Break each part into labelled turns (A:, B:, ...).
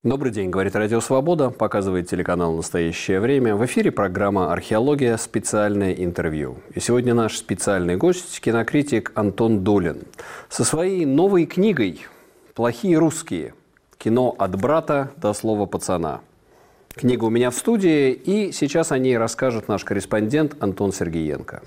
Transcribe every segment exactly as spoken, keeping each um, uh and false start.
A: Добрый день, говорит Радио Свобода, показывает телеканал «Настоящее время». В эфире программа «Археология. Специальное интервью». И сегодня наш специальный гость – кинокритик Антон Долин. Со своей новой книгой «Плохие русские. Кино от брата до слова пацана». Книга у меня в студии, и сейчас о ней расскажет наш корреспондент Антон Сергеенко.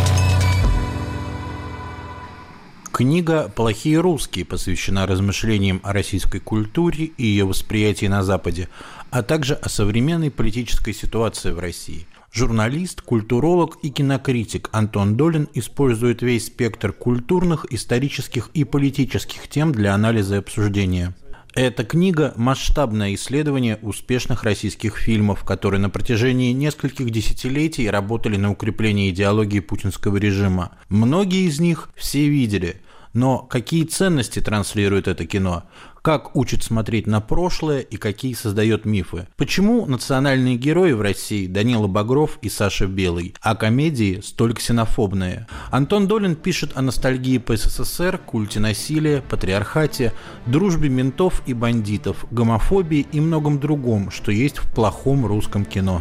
B: Книга «Плохие русские» посвящена размышлениям о российской культуре и ее восприятии на Западе, а также о современной политической ситуации в России. Журналист, культуролог и кинокритик Антон Долин использует весь спектр культурных, исторических и политических тем для анализа и обсуждения. Эта книга – масштабное исследование успешных российских фильмов, которые на протяжении нескольких десятилетий работали на укрепление идеологии путинского режима. Многие из них все видели. Но какие ценности транслирует это кино? Как учит смотреть на прошлое и какие создает мифы? Почему национальные герои в России Данила Багров и Саша Белый, а комедии столь ксенофобные? Антон Долин пишет о ностальгии по СССР, культе насилия, патриархате, дружбе ментов и бандитов, гомофобии и многом другом, что есть в плохом русском кино.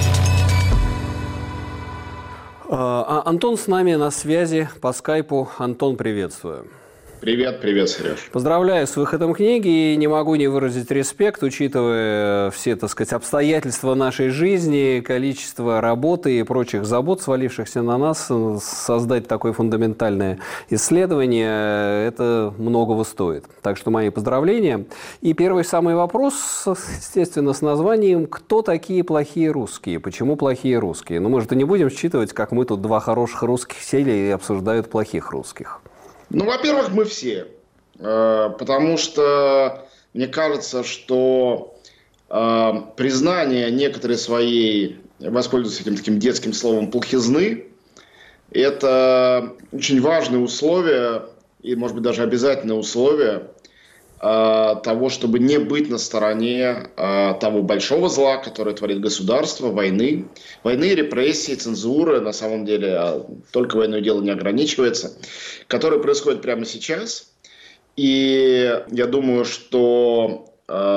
A: А, Антон с нами на связи по скайпу. Антон, приветствую.
C: Привет, привет, Сереж.
A: Поздравляю с выходом книги и не могу не выразить респект, учитывая все, так сказать, обстоятельства нашей жизни, количество работы и прочих забот, свалившихся на нас. Создать такое фундаментальное исследование – это многого стоит. Так что мои поздравления. И первый самый вопрос, естественно, с названием «Кто такие плохие русские? Почему плохие русские?» Ну, может, и не будем считывать, как мы тут два хороших русских сели и обсуждают плохих русских.
C: Ну, во-первых, мы все, потому что мне кажется, что признание некоторой своей, воспользуюсь этим таким детским словом, плохизны, это очень важное условие и, может быть, даже обязательное условие того, чтобы не быть на стороне того большого зла, которое творит государство, войны. Войны, репрессии, цензуры, на самом деле, только войной дело не ограничивается, которые происходят прямо сейчас. И я думаю, что,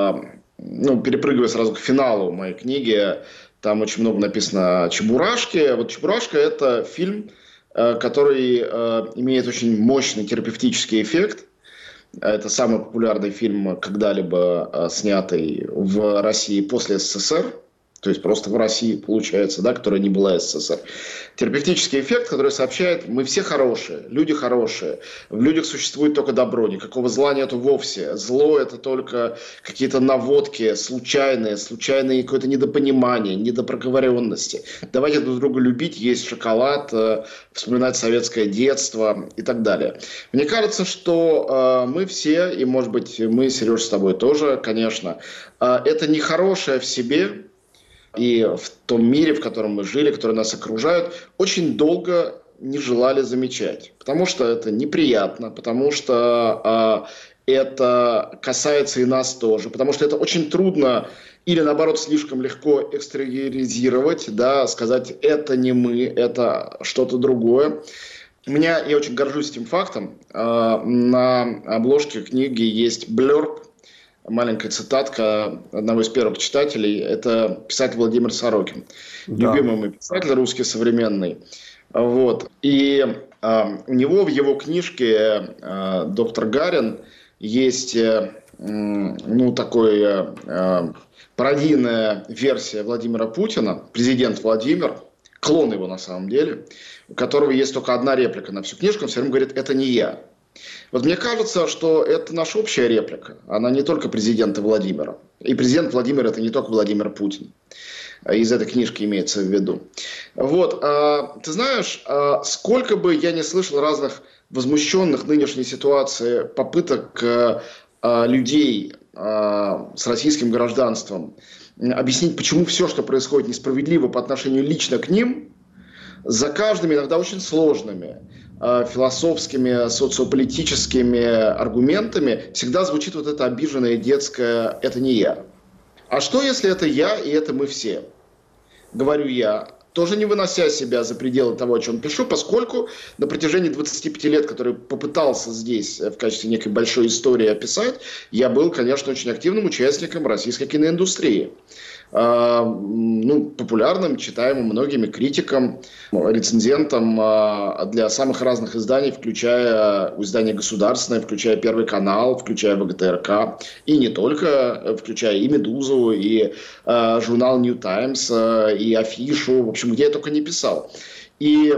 C: ну, перепрыгивая сразу к финалу моей книги, там очень много написано о Чебурашке. Вот «Чебурашка» — это фильм, который имеет очень мощный терапевтический эффект. Это самый популярный фильм, когда-либо снятый в России после СССР. То есть просто в России, получается, да, которая не была СССР. Терапевтический эффект, который сообщает: мы все хорошие, люди хорошие, в людях существует только добро, никакого зла нету вовсе. Зло – это только какие-то наводки случайные, случайные какое-то недопонимание, недопроговоренности. Давайте друг друга любить, есть шоколад, вспоминать советское детство и так далее. Мне кажется, что мы все, и, может быть, мы, Сереж, с тобой тоже, конечно, это не хорошее в себе, и в том мире, в котором мы жили, который нас окружает, очень долго не желали замечать. Потому что это неприятно, потому что э, это касается и нас тоже, потому что это очень трудно или, наоборот, слишком легко экстериоризировать, да, сказать: это не мы, это что-то другое. У меня, я очень горжусь этим фактом. Э, на обложке книги есть блёрб, маленькая цитатка одного из первых читателей. Это писатель Владимир Сорокин. Да. Любимый мой писатель, русский современный. Вот. И э, у него в его книжке э, «Доктор Гарин» есть э, ну, такой э, пародийная версия Владимира Путина, президент Владимир, клон его на самом деле, у которого есть только одна реплика на всю книжку. Он все время говорит: это не я. Вот мне кажется, что это наша общая реплика. Она не только президента Владимира. И президент Владимир — это не только Владимир Путин. Из этой книжки имеется в виду. Вот. Ты знаешь, сколько бы я не слышал разных возмущенных нынешней ситуацией попыток людей с российским гражданством объяснить, почему все, что происходит, несправедливо по отношению лично к ним, за каждыми, иногда очень сложными философскими, социополитическими аргументами всегда звучит вот это обиженное детское: это не я. А что, если это я и это мы все? Говорю я. тоже не вынося себя за пределы того, о чем пишу, поскольку на протяжении двадцати пяти лет, который попытался здесь в качестве некой большой истории описать, я был, конечно, очень активным участником российской киноиндустрии. Ну, популярным, читаемым многими критикам, рецензентам для самых разных изданий, включая издание государственное, включая Первый канал, включая ВГТРК, и не только, включая и «Медузу», и э, журнал New Times, э, и Афишу, в общем, где я только не писал. И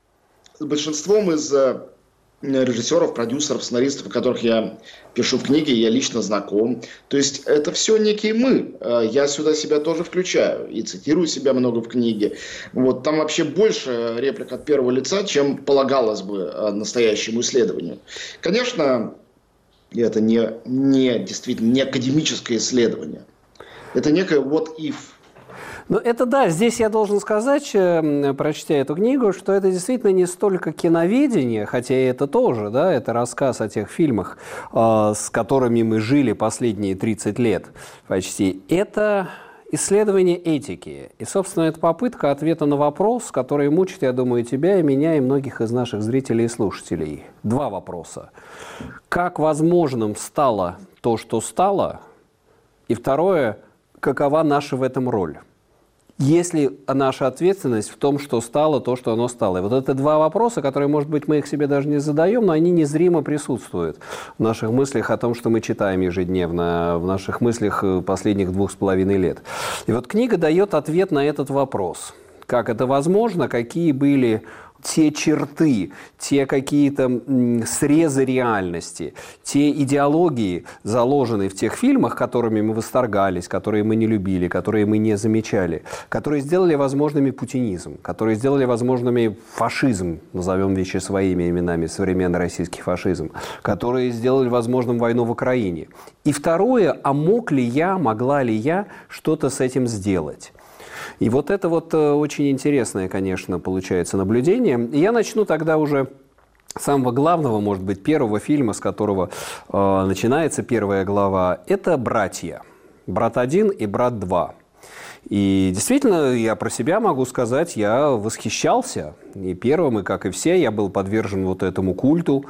C: с большинством из режиссеров, продюсеров, сценаристов, о которых я пишу в книге, я лично знаком. То есть это все некие мы. Я сюда себя тоже включаю и цитирую себя много в книге. Вот, там вообще больше реплик от первого лица, чем полагалось бы настоящему исследованию. Конечно, это не, не действительно не академическое исследование. Это некое what if.
A: Ну, это да, здесь я должен сказать, прочтя эту книгу, что это действительно не столько киноведение, хотя и это тоже, да, это рассказ о тех фильмах, э, с которыми мы жили последние тридцать лет почти. Это исследование этики. И, собственно, это попытка ответа на вопрос, который мучит, я думаю, тебя, и меня, и многих из наших зрителей и слушателей. Два вопроса. Как возможным стало то, что стало? И второе, какова наша в этом роль? Есть ли наша ответственность в том, что стало то, что оно стало? И вот это два вопроса, которые, может быть, мы их себе даже не задаем, но они незримо присутствуют в наших мыслях о том, что мы читаем ежедневно, в наших мыслях последних двух с половиной лет. И вот книга дает ответ на этот вопрос. Как это возможно, какие были те черты, те какие-то срезы реальности, те идеологии, заложенные в тех фильмах, которыми мы восторгались, которые мы не любили, которые мы не замечали, которые сделали возможными путинизм, которые сделали возможными фашизм, назовем вещи своими именами, современный российский фашизм, которые сделали возможным войну в Украине. И второе, а мог ли я, могла ли я что-то с этим сделать? И вот это вот очень интересное, конечно, получается наблюдение. И я начну тогда уже с самого главного, может быть, первого фильма, с которого э, начинается первая глава. Это «Братья». «Брат один» и «Брат два». И действительно, я про себя могу сказать, я восхищался. И первым, и как и все, я был подвержен вот этому культу.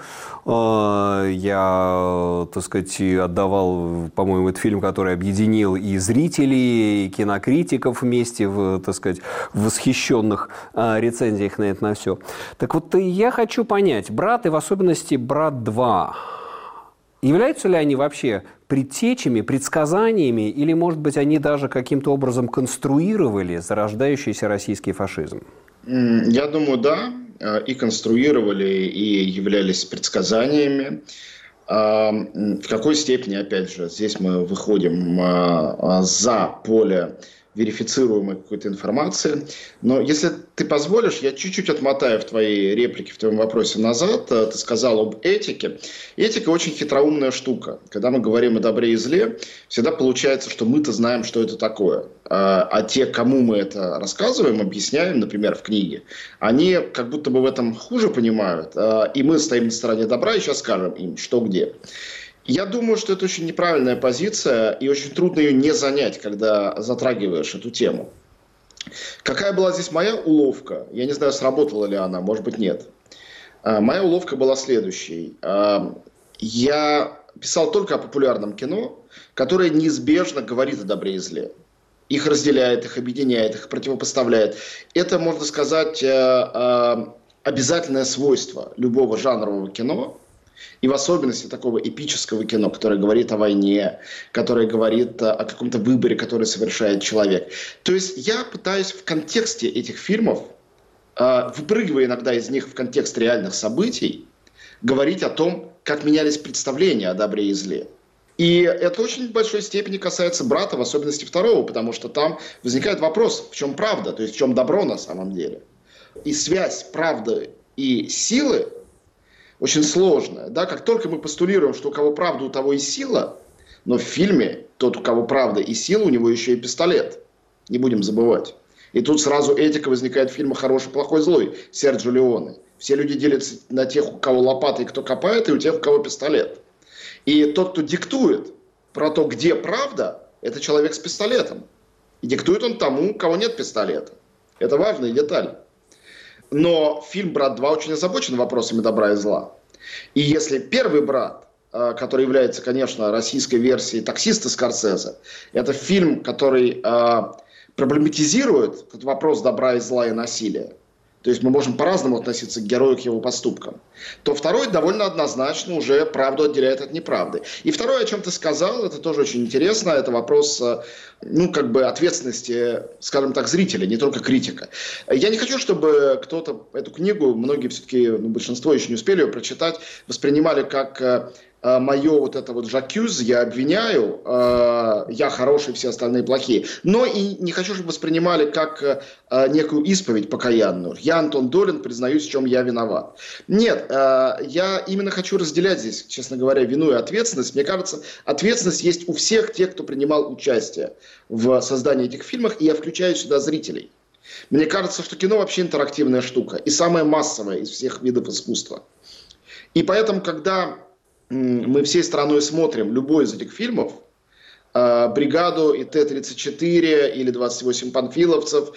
A: Я, так сказать, отдавал, по-моему, это фильм, который объединил и зрителей, и кинокритиков вместе в, так сказать, в восхищенных рецензиях на это, на все. Так вот, я хочу понять, «Брат» и в особенности «Брат два», являются ли они вообще предтечами, предсказаниями, или, может быть, они даже каким-то образом конструировали зарождающийся российский фашизм?
C: Я думаю, да, и конструировали, и являлись предсказаниями. В какой степени, опять же, здесь мы выходим за поле верифицируемой какой-то информации. Но если ты позволишь, я чуть-чуть отмотаю в твоей реплике, в твоем вопросе назад. Ты сказал об этике. Этика очень хитроумная штука. Когда мы говорим о добре и зле, всегда получается, что мы-то знаем, что это такое. А те, кому мы это рассказываем, объясняем, например, в книге, они как будто бы в этом хуже понимают. И мы стоим на стороне добра и сейчас скажем им, что где. Я думаю, что это очень неправильная позиция, и очень трудно ее не занять, когда затрагиваешь эту тему. Какая была здесь моя уловка? Я не знаю, сработала ли она, может быть, нет. Моя уловка была следующей. Я писал только о популярном кино, которое неизбежно говорит о добре и зле. Их разделяет, их объединяет, их противопоставляет. Это, можно сказать, обязательное свойство любого жанрового кино, и в особенности такого эпического кино, которое говорит о войне, которое говорит о каком-то выборе, который совершает человек. То есть я пытаюсь в контексте этих фильмов, выпрыгивая иногда из них в контекст реальных событий, говорить о том, как менялись представления о добре и зле. И это очень в большой степени касается «Брата», в особенности второго, потому что там возникает вопрос, в чем правда, то есть в чем добро на самом деле. И связь правды и силы очень сложная. Да? Как только мы постулируем, что у кого правда, у того и сила, но в фильме тот, у кого правда и сила, у него еще и пистолет. Не будем забывать. И тут сразу этика возникает в фильме «Хороший, плохой, злой» Серджио Леоне. Все люди делятся на тех, у кого лопата и кто копает, и у тех, у кого пистолет. И тот, кто диктует про то, где правда, это человек с пистолетом. И диктует он тому, у кого нет пистолета. Это важная деталь. Но фильм «Брат два» очень озабочен вопросами добра и зла. И если первый «Брат», который является, конечно, российской версией «Таксиста» Скорсезе, это фильм, который э, проблематизирует этот вопрос добра и зла и насилия, то есть мы можем по-разному относиться к герою, к его поступкам, то второй довольно однозначно уже правду отделяет от неправды. И второе, о чем ты сказал, это тоже очень интересно, это вопрос, ну, как бы ответственности, скажем так, зрителя, не только критика. Я не хочу, чтобы кто-то эту книгу, многие все-таки, ну, большинство еще не успели ее прочитать, воспринимали как мое вот это вот жакюз, я обвиняю, э, я хороший, все остальные плохие. Но и не хочу, чтобы воспринимали как э, некую исповедь покаянную. Я, Антон Долин, признаюсь, в чем я виноват. Нет, э, я именно хочу разделять здесь, честно говоря, вину и ответственность. Мне кажется, ответственность есть у всех тех, кто принимал участие в создании этих фильмов, и я включаю сюда зрителей. Мне кажется, что кино вообще интерактивная штука, и самая массовая из всех видов искусства. И поэтому, когда мы всей страной смотрим любой из этих фильмов, «Бригаду» и Т тридцать четыре, или «двадцать восемь панфиловцев»,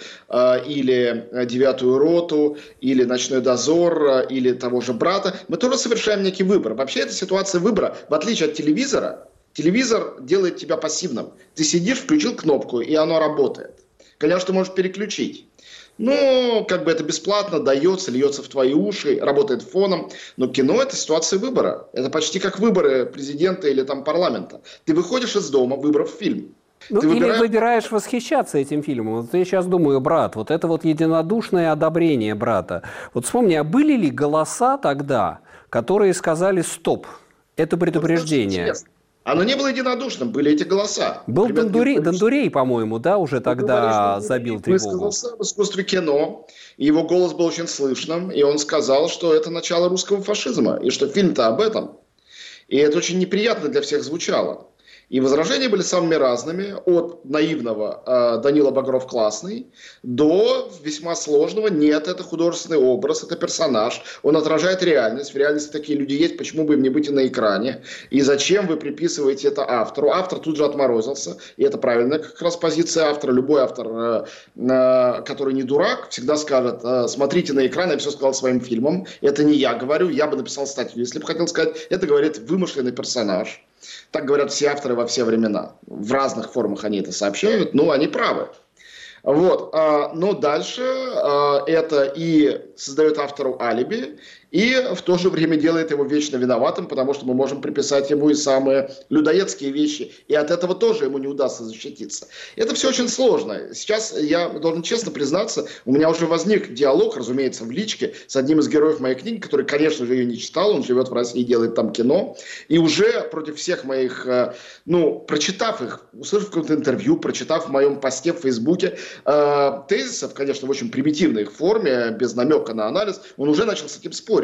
C: или «Девятую роту», или «Ночной дозор», или того же «Брата», мы тоже совершаем некий выбор. Вообще эта ситуация выбора, в отличие от телевизора, телевизор делает тебя пассивным. Ты сидишь, включил кнопку, и оно работает. Конечно, ты можешь переключить. Ну, как бы это бесплатно дается, льется в твои уши, работает фоном. Но кино – это ситуация выбора. Это почти как выборы президента или там парламента. Ты выходишь из дома, выбрав фильм.
A: Ну,
C: Ты
A: или
C: выбираешь...
A: выбираешь восхищаться этим фильмом. Вот я сейчас думаю, «Брат», вот это вот единодушное одобрение «Брата». Вот вспомни, а были ли голоса тогда, которые сказали «стоп», это предупреждение? Вот,
C: оно не было единодушным, были эти голоса.
A: Был Ребят, Дондурей, Дондурей, по-моему, да, уже тогда говоришь, забил тревогу. Он
C: высказался в искусстве кино, и его голос был очень слышным, и он сказал, что это начало русского фашизма, и что фильм-то об этом. И это очень неприятно для всех звучало. И возражения были самыми разными, от наивного э, Данила Багров классный, до весьма сложного, нет, это художественный образ, это персонаж, он отражает реальность, в реальности такие люди есть, почему бы им не быть и на экране, и зачем вы приписываете это автору? Автор тут же отморозился, и это правильная как раз позиция автора, любой автор, э, э, который не дурак, всегда скажет, э, смотрите на экран, я все сказал своим фильмом, это не я говорю, я бы написал статью, если бы хотел сказать, это говорит вымышленный персонаж. Так говорят все авторы во все времена. В разных формах они это сообщают, но они правы. Вот. Но дальше это и создает автору алиби, и в то же время делает его вечно виноватым, потому что мы можем приписать ему и самые людоедские вещи, и от этого тоже ему не удастся защититься. Это все очень сложно. Сейчас я должен честно признаться, у меня уже возник диалог, разумеется, в личке с одним из героев моей книги, который, конечно же, ее не читал, он живет в России, делает там кино, и уже против всех моих, ну, прочитав их, услышав какое-то интервью, прочитав в моем посте в Фейсбуке, э, тезисов, конечно, в очень примитивной их форме, без намека на анализ, он уже начал с этим спорить.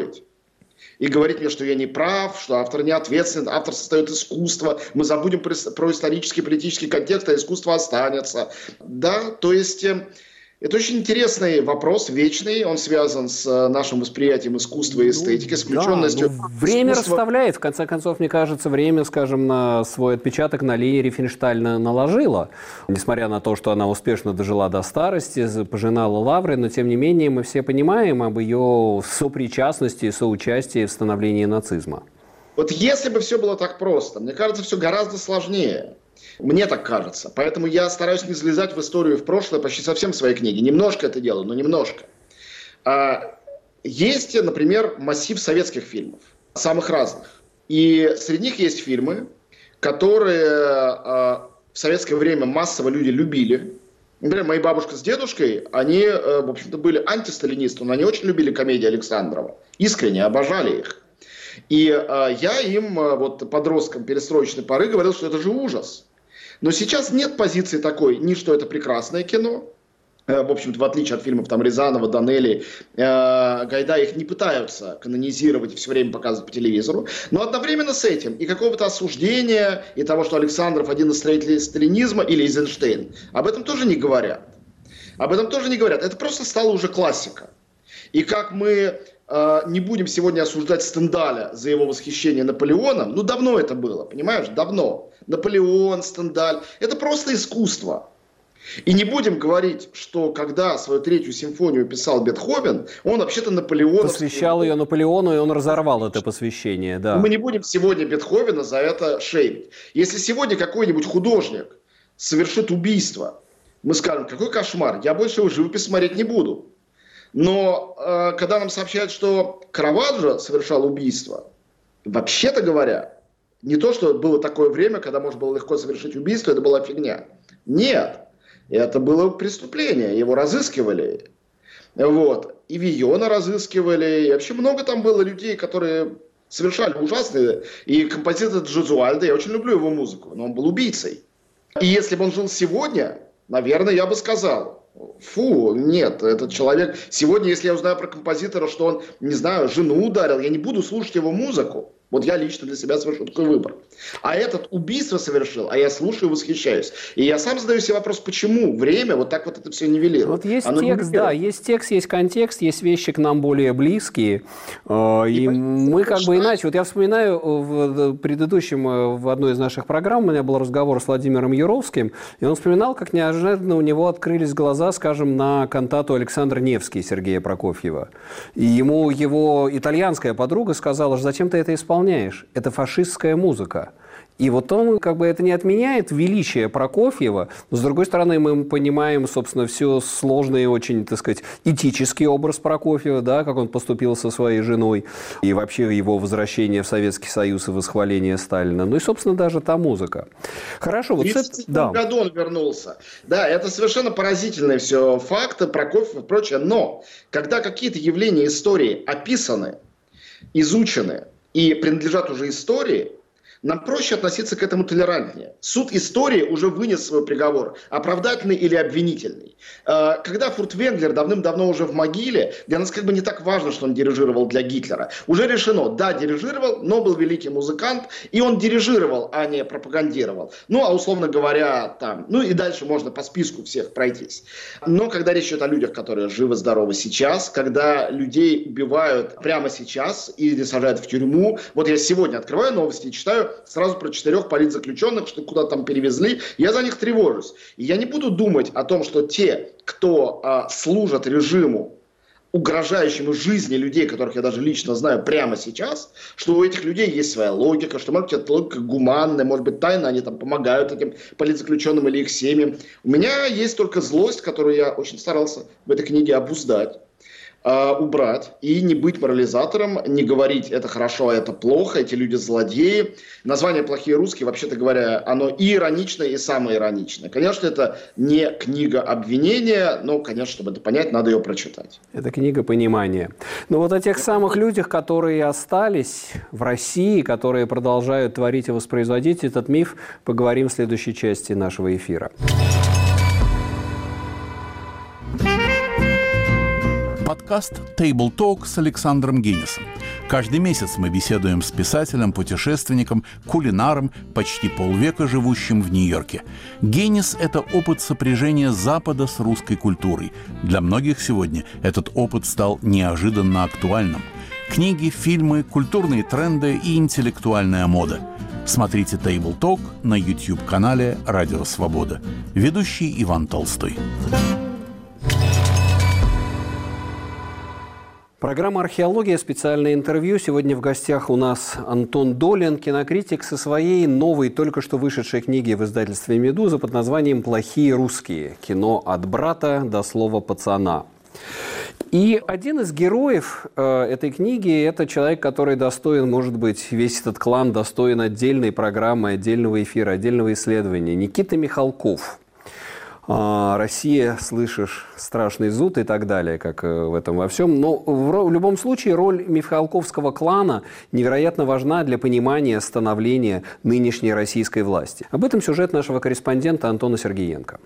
C: И говорить мне, что я не прав, что автор не ответственен, автор создает искусство, мы забудем про, про исторический политический контекст, а искусство останется. Да, то есть это очень интересный вопрос, вечный, он связан с нашим восприятием искусства и эстетики, с включенностью.
A: Да, ну, время
C: искусства...
A: расставляет, в конце концов, мне кажется, время, скажем, на свой отпечаток на Лене Рифеншталь наложило. Несмотря на то, что она успешно дожила до старости, пожинала лавры, но тем не менее мы все понимаем об ее сопричастности и соучастии в становлении нацизма.
C: Вот если бы все было так просто, мне кажется, все гораздо сложнее. Мне так кажется. Поэтому я стараюсь не залезать в историю и в прошлое почти совсем в своей книге. Немножко это делаю, но немножко. Есть, например, массив советских фильмов, самых разных. И среди них есть фильмы, которые в советское время массово люди любили. Например, моя бабушка с дедушкой, они, в общем-то, были антисталинисты, но они очень любили комедии Александрова. Искренне обожали их. И э, я им, э, вот подросткам перестроечной поры, говорил, что это же ужас. Но сейчас нет позиции такой, ни что это прекрасное кино. Э, в общем-то, в отличие от фильмов там, Рязанова, Данелли, э, Гайдая, их не пытаются канонизировать и все время показывать по телевизору. Но одновременно с этим и какого-то осуждения, и того, что Александров один из строителей сталинизма, или Эйзенштейн, об этом тоже не говорят. Об этом тоже не говорят. Это просто стало уже классика. И как мы... не будем сегодня осуждать Стендаля за его восхищение Наполеоном. Ну, давно это было, понимаешь? Давно. Наполеон, Стендаль. Это просто искусство. И не будем говорить, что когда свою третью симфонию писал Бетховен, он вообще-то Наполеоновский...
A: Посвящал ее Наполеону, и он разорвал это посвящение, да.
C: Мы не будем сегодня Бетховена за это шеймить. Если сегодня какой-нибудь художник совершит убийство, мы скажем, какой кошмар, я больше его живопись смотреть не буду. Но э, когда нам сообщают, что Караваджо совершал убийство, вообще-то говоря, не то, что было такое время, когда можно было легко совершить убийство, это была фигня. Нет. Это было преступление, его разыскивали. Вот. И Вийона разыскивали, и вообще много там было людей, которые совершали ужасные. И композитор Джезуальдо, я очень люблю его музыку, но он был убийцей. И если бы он жил сегодня, наверное, я бы сказал, фу, нет, этот человек... Сегодня, если я узнаю про композитора, что он, не знаю, жену ударил, я не буду слушать его музыку. Вот я лично для себя совершил такой выбор. А этот убийство совершил, а я слушаю и восхищаюсь. И я сам задаю себе вопрос, почему время вот так вот это все нивелирует.
A: Вот есть
C: Оно
A: текст, да, есть текст, есть контекст, есть вещи к нам более близкие. И, и мы как бы иначе. Вот я вспоминаю в предыдущем, в одной из наших программ, у меня был разговор с Владимиром Юровским, и он вспоминал, как неожиданно у него открылись глаза, скажем, на кантату Александр Невский Сергея Прокофьева. И ему его итальянская подруга сказала, зачем ты это исполняешь? Это фашистская музыка. И вот он, как бы, это не отменяет величие Прокофьева, но, с другой стороны, мы понимаем, собственно, все сложный и очень, так сказать, этический образ Прокофьева, да, как он поступил со своей женой, и вообще его возвращение в Советский Союз и восхваление Сталина. Ну и, собственно, даже та музыка. Хорошо. Вот
C: в тридцать седьмом да. году он вернулся. Да, это совершенно поразительные все факты, Прокофьев и прочее. Но, когда какие-то явления истории описаны, изучены и принадлежат уже истории, нам проще относиться к этому толерантнее. Суд истории уже вынес свой приговор, оправдательный или обвинительный. Когда Фуртвенглер давным-давно уже в могиле, для нас как бы не так важно, что он дирижировал для Гитлера, уже решено, да, дирижировал, но был великий музыкант, и он дирижировал, а не пропагандировал. Ну, а условно говоря, там, ну и дальше можно по списку всех пройтись. Но когда речь идет о людях, которые живы-здоровы сейчас, когда людей убивают прямо сейчас или сажают в тюрьму, вот я сегодня открываю новости и читаю сразу про четырех политзаключенных, что куда там перевезли, я за них тревожусь. И я не буду думать о том, что те, кто а, служат режиму, угрожающему жизни людей, которых я даже лично знаю прямо сейчас, что у этих людей есть своя логика, что, может быть, эта логика гуманная, может быть, тайно они там помогают этим политзаключенным или их семьям. У меня есть только злость, которую я очень старался в этой книге обуздать, убрать и не быть морализатором, не говорить это хорошо, а это плохо, эти люди злодеи. Название «Плохие русские», вообще-то говоря, оно и ироничное, и самоироничное. Конечно, это не книга обвинения, но, конечно, чтобы это понять, надо ее прочитать.
A: Это книга понимания. Но вот о тех самых людях, которые остались в России, которые продолжают творить и воспроизводить этот миф, поговорим в следующей части нашего эфира.
D: Подкаст Table Talk с Александром Гиннисом. Каждый месяц мы беседуем с писателем, путешественником, кулинаром, почти полвека живущим в Нью-Йорке. Гиннис – это опыт сопряжения Запада с русской культурой. Для многих сегодня этот опыт стал неожиданно актуальным. Книги, фильмы, культурные тренды и интеллектуальная мода. Смотрите Table Talk на YouTube-канале «Радио Свобода». Ведущий Иван Толстой.
A: Программа «Археология», специальное интервью. Сегодня в гостях у нас Антон Долин, кинокритик со своей новой, только что вышедшей книги в издательстве «Медуза» под названием «Плохие русские. Кино от брата до слова пацана». И один из героев э, этой книги – это человек, который достоин, может быть, весь этот клан достоин отдельной программы, отдельного эфира, отдельного исследования. Никита Михалков. Россия, слышишь, страшный зуд и так далее, как в этом во всем. Но в, в любом случае роль Михалковского клана невероятно важна для понимания становления нынешней российской власти. Об этом сюжет нашего корреспондента Антона Сергеенко.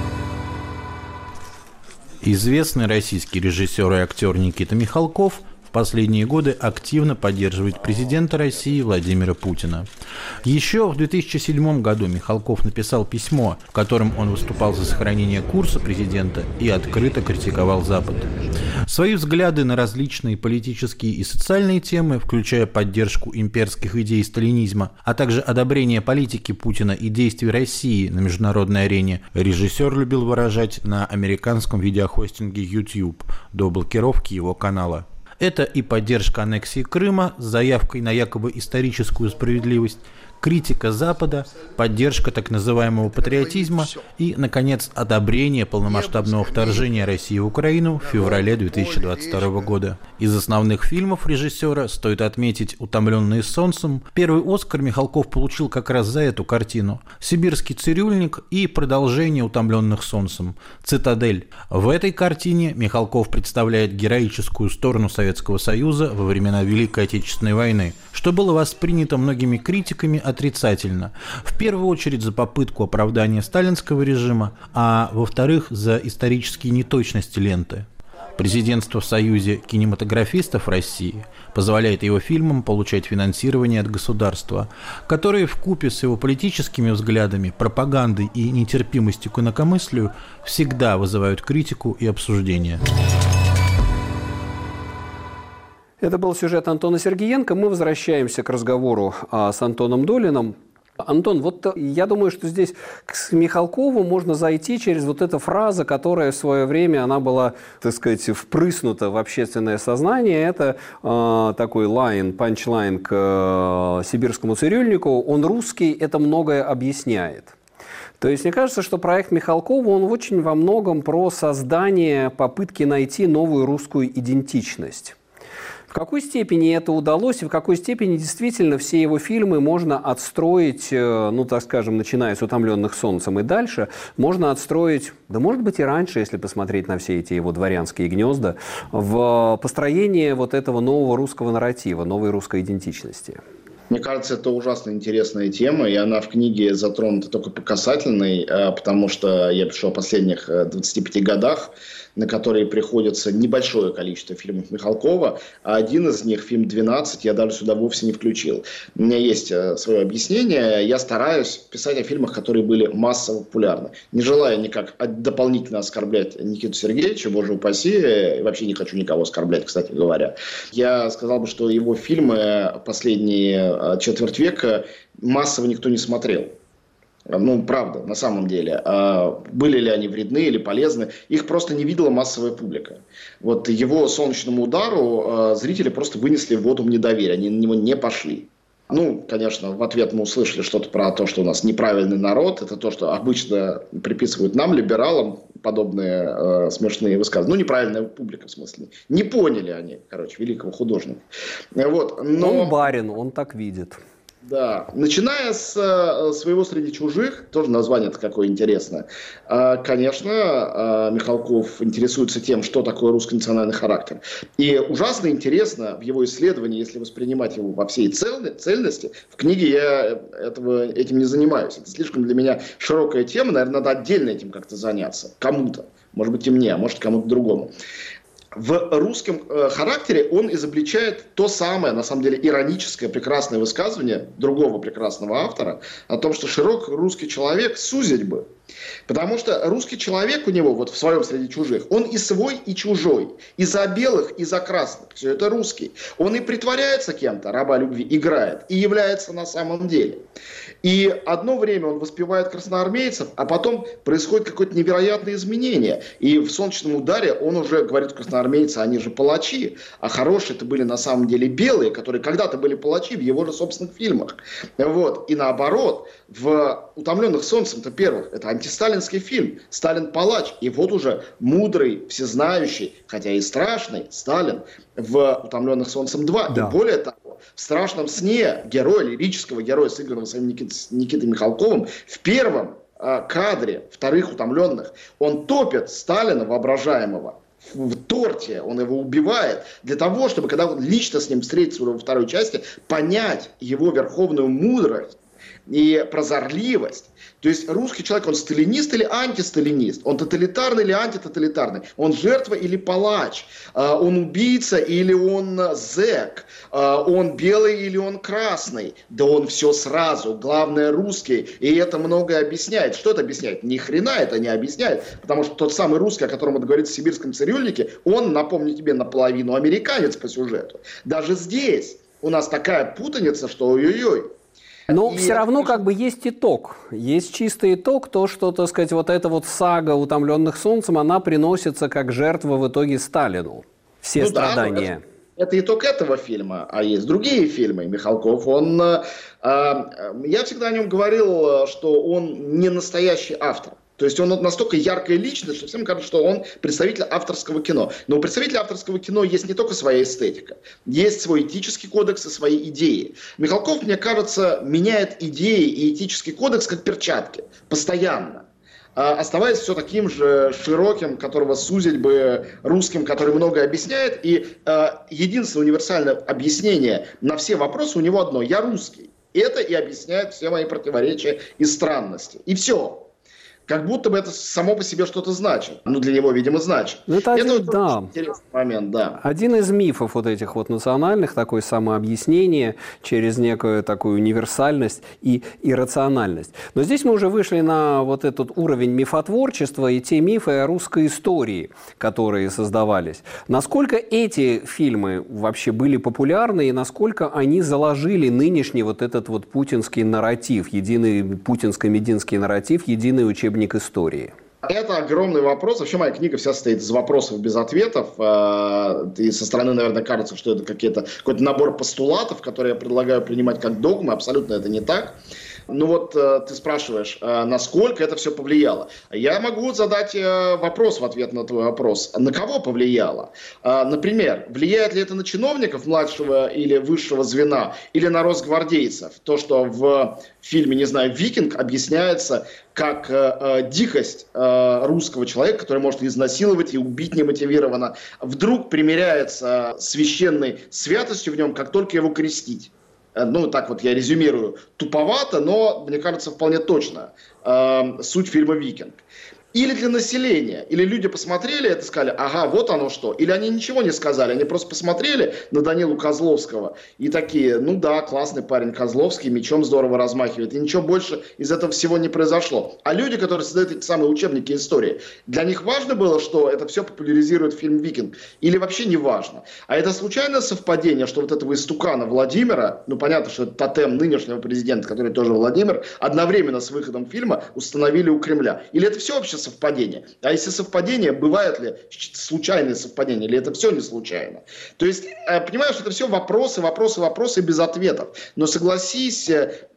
B: Известный российский режиссер и актер Никита Михалков в последние годы активно поддерживает президента России Владимира Путина. Еще в две тысячи седьмом году Михалков написал письмо, в котором он выступал за сохранение курса президента и открыто критиковал Запад. Свои взгляды на различные политические и социальные темы, включая поддержку имперских идей сталинизма, а также одобрение политики Путина и действий России на международной арене, режиссер любил выражать на американском видеохостинге YouTube до блокировки его канала. Это и поддержка аннексии Крыма с заявкой на якобы историческую справедливость, критика Запада, поддержка так называемого патриотизма и, наконец, одобрение полномасштабного вторжения России в Украину в феврале две тысячи двадцать второго года. Из основных фильмов режиссера стоит отметить «Утомленные солнцем». Первый «Оскар» Михалков получил как раз за эту картину. «Сибирский цирюльник» и продолжение «Утомленных солнцем» «Цитадель». В этой картине Михалков представляет героическую сторону Советского Союза во времена Великой Отечественной войны, что было воспринято многими критиками отрицательно. В первую очередь за попытку оправдания сталинского режима, а во-вторых, за исторические неточности ленты. Президентство в Союзе кинематографистов России позволяет его фильмам получать финансирование от государства, которое вкупе с его политическими взглядами, пропагандой и нетерпимостью к инакомыслию всегда вызывают критику и обсуждение.
A: Это был сюжет Антона Сергеенко. Мы возвращаемся к разговору а, с Антоном Долиным. Антон, вот я думаю, что здесь к Михалкову можно зайти через вот эту фразу, которая в свое время, она была, так сказать, впрыснута в общественное сознание. Это э, такой лайн, панчлайн к э, сибирскому цирюльнику. Он русский, это многое объясняет. То есть мне кажется, что проект Михалкова, он очень во многом про создание, попытки найти новую русскую идентичность. В какой степени это удалось и в какой степени действительно все его фильмы можно отстроить, ну, так скажем, начиная с «Утомленных солнцем» и дальше, можно отстроить, да, может быть, и раньше, если посмотреть на все эти его дворянские гнезда, в построение вот этого нового русского нарратива, новой русской идентичности?
C: Мне кажется, это ужасно интересная тема, и она в книге затронута только по касательной, потому что я пишу о последних двадцати пяти годах, на которые приходится небольшое количество фильмов Михалкова, а один из них, фильм «двенадцать», я даже сюда вовсе не включил. У меня есть свое объяснение. Я стараюсь писать о фильмах, которые были массово популярны. Не желая никак дополнительно оскорблять Никиту Сергеевича, боже упаси, вообще не хочу никого оскорблять, кстати говоря. Я сказал бы, что его фильмы последние четверть века массово никто не смотрел. Ну, правда, на самом деле. Были ли они вредны или полезны, их просто не видела массовая публика. Вот его «Солнечному удару» зрители просто вынесли вотум недоверия, они на него не пошли. Ну, конечно, в ответ мы услышали что-то про то, что у нас неправильный народ. Это то, что обычно приписывают нам, либералам, подобные э, смешные высказывания. Ну, неправильная публика, в смысле. Не поняли они, короче, великого художника. Вот, но...
A: Он барин, он так видит.
C: Да, начиная с э, своего «Среди чужих», тоже название-то какое интересное, э, конечно, э, Михалков интересуется тем, что такое русский национальный характер. И ужасно интересно в его исследовании, если воспринимать его во всей цельно, цельности, в книге я этого, этим не занимаюсь. Это слишком для меня широкая тема, наверное, надо отдельно этим как-то заняться, кому-то. Может быть и мне, а может кому-то другому. В русском э, характере он изобличает то самое, на самом деле, ироническое, прекрасное высказывание другого прекрасного автора о том, что широк русский человек сузить бы. Потому что русский человек у него, вот в своем «Среди чужих», он и свой, и чужой. И за белых, и за красных. Все это русский. Он и притворяется кем-то, раба любви, играет, и является на самом деле. И одно время он воспевает красноармейцев, а потом происходит какое-то невероятное изменение. И в «Солнечном ударе» он уже говорит, красноармейцы, они же палачи. А хорошие-то были на самом деле белые, которые когда-то были палачи в его же собственных фильмах. Вот. И наоборот, в «Утомленных солнцем»-то первых, это антисталинский фильм. Сталин палач. И вот уже мудрый, всезнающий, хотя и страшный Сталин в «Утомленных солнцем два». Да. И более того, в «Страшном сне» героя, лирического героя, сыгранного самим Никит, Никитой Михалковым, в первом э, кадре вторых «Утомленных» он топит Сталина воображаемого в, в торте, он его убивает, для того, чтобы, когда он лично с ним встретится во второй части, понять его верховную мудрость, и прозорливость. То есть русский человек, он сталинист или антисталинист? Он тоталитарный или антитоталитарный? Он жертва или палач? Он убийца или он зэк? Он белый или он красный? Да он все сразу. Главное, русский. И это многое объясняет. Что это объясняет? Ни хрена это не объясняет. Потому что тот самый русский, о котором это говорится в «Сибирском цирюльнике», он, напомню тебе, наполовину американец по сюжету. Даже здесь у нас такая путаница, что ой-ой-ой.
A: Но
C: и
A: все равно как бы есть итог. Есть чистый итог, то, что, так сказать, вот эта вот сага «Утомленных солнцем», она приносится как жертва в итоге Сталину. Все
C: ну
A: страдания.
C: Да, это, это итог этого фильма. А есть другие фильмы. Михалков, он... Э, э, я всегда о нем говорил, что он не настоящий автор. То есть он настолько яркая личность, что всем кажется, что он представитель авторского кино. Но у представителя авторского кино есть не только своя эстетика, есть свой этический кодекс и свои идеи. Михалков, мне кажется, меняет идеи и этический кодекс как перчатки, постоянно. Оставаясь все таким же широким, которого сузить бы русским, который многое объясняет. И э, единственное универсальное объяснение на все вопросы у него одно: я русский. Это и объясняет все мои противоречия и странности. И все. Как будто бы это само по себе что-то значит. Ну, для него, видимо, значит.
A: Ну, это один,
C: это вот
A: да.
C: очень интересный момент, да.
A: Один из мифов вот этих вот национальных, такое самообъяснение через некую такую универсальность и иррациональность. Но здесь мы уже вышли на вот этот уровень мифотворчества и те мифы о русской истории, которые создавались. Насколько эти фильмы вообще были популярны и насколько они заложили нынешний вот этот вот путинский нарратив, единый путинско-мединский нарратив, единый учебник истории?
C: Это огромный вопрос. Вообще моя книга вся состоит из вопросов без ответов. И со стороны, наверное, кажется, что это какие-то, какой-то набор постулатов, которые я предлагаю принимать как догмы. Абсолютно это не так. Ну вот ты спрашиваешь, насколько это все повлияло. Я могу задать вопрос в ответ на твой вопрос. На кого повлияло? Например, влияет ли это на чиновников младшего или высшего звена, или на росгвардейцев? То, что в фильме, не знаю, «Викинг» объясняется как дикость русского человека, который может изнасиловать и убить немотивированно, вдруг примиряется священной святостью в нем, как только его крестить. Ну, так вот я резюмирую, туповато, но, мне кажется, вполне точно э, суть фильма «Викинг». Или для населения, или люди посмотрели это и сказали, ага, вот оно что. Или они ничего не сказали, они просто посмотрели на Данилу Козловского и такие, ну да, классный парень Козловский, мечом здорово размахивает. И ничего больше из этого всего не произошло. А люди, которые создают эти самые учебники истории, для них важно было, что это все популяризирует фильм «Викинг»? Или вообще не важно? А это случайное совпадение, что вот этого истукана Владимира, ну понятно, что это тотем нынешнего президента, который тоже Владимир, одновременно с выходом фильма установили у Кремля? Или это все вообще совпадение? А если совпадение, бывает ли случайные совпадения, или это все не случайно? То есть, понимаешь, это все вопросы, вопросы, вопросы без ответов. Но согласись,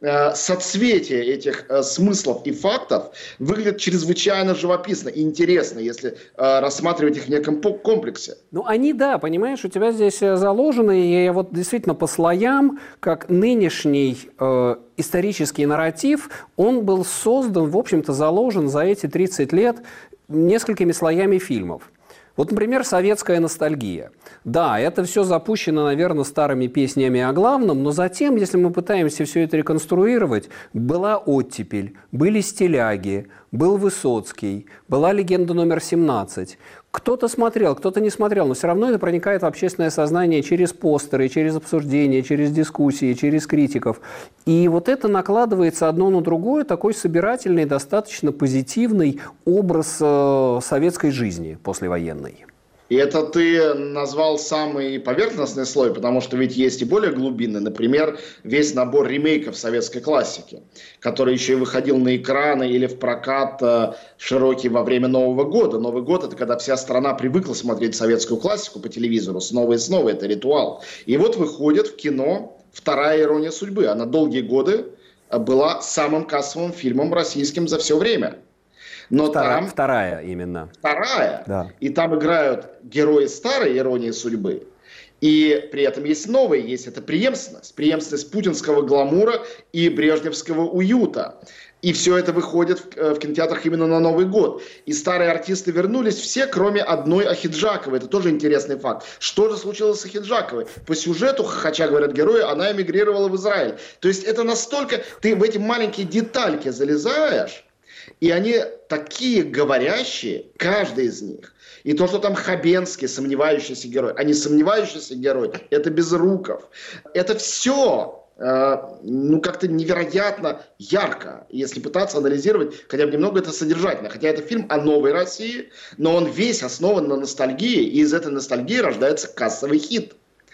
C: соцветие этих смыслов и фактов выглядит чрезвычайно живописно и интересно, если рассматривать их в неком комплексе.
A: Ну, они, да, понимаешь, у тебя здесь заложены, и вот действительно по слоям, как нынешний э, исторический нарратив, он был создан, в общем-то, заложен за эти тридцать лет несколькими слоями фильмов. Вот, например, советская ностальгия. Да, это все запущено, наверное, старыми песнями о главном, но затем, если мы пытаемся все это реконструировать, была «Оттепель», были «Стиляги», был Высоцкий, была «Легенда номер семнадцать». Кто-то смотрел, кто-то не смотрел, но все равно это проникает в общественное сознание через постеры, через обсуждения, через дискуссии, через критиков. И вот это накладывается одно на другое, такой собирательный, достаточно позитивный образ э, советской жизни послевоенной.
C: И это ты назвал самый поверхностный слой, потому что ведь есть и более глубинный. Например, весь набор ремейков советской классики, который еще и выходил на экраны или в прокат широкий во время Нового года. Новый год – это когда вся страна привыкла смотреть советскую классику по телевизору снова и снова. Это ритуал. И вот выходит в кино «Вторая ирония судьбы». Она долгие годы была самым кассовым фильмом российским за все время. Но
A: вторая,
C: там,
A: вторая именно.
C: Вторая.
A: Да.
C: И там играют герои старой «Иронии судьбы» И при этом есть новое, есть это преемственность. Преемственность путинского гламура и брежневского уюта. И все это выходит в, в кинотеатрах именно на Новый год. И старые артисты вернулись все, кроме одной Ахеджаковой. Это тоже интересный факт. Что же случилось с Ахеджаковой? По сюжету, хотя говорят герои, она эмигрировала в Израиль. То есть это настолько... Ты в эти маленькие детальки залезаешь, и они такие говорящие, каждый из них. И то, что там Хабенский, сомневающийся герой, а не сомневающийся герой, это Безруков. Это все... ну, как-то невероятно ярко, если пытаться анализировать хотя бы немного это содержательно. Хотя это фильм о новой России, но он весь основан на ностальгии, и из этой ностальгии рождается кассовый хит.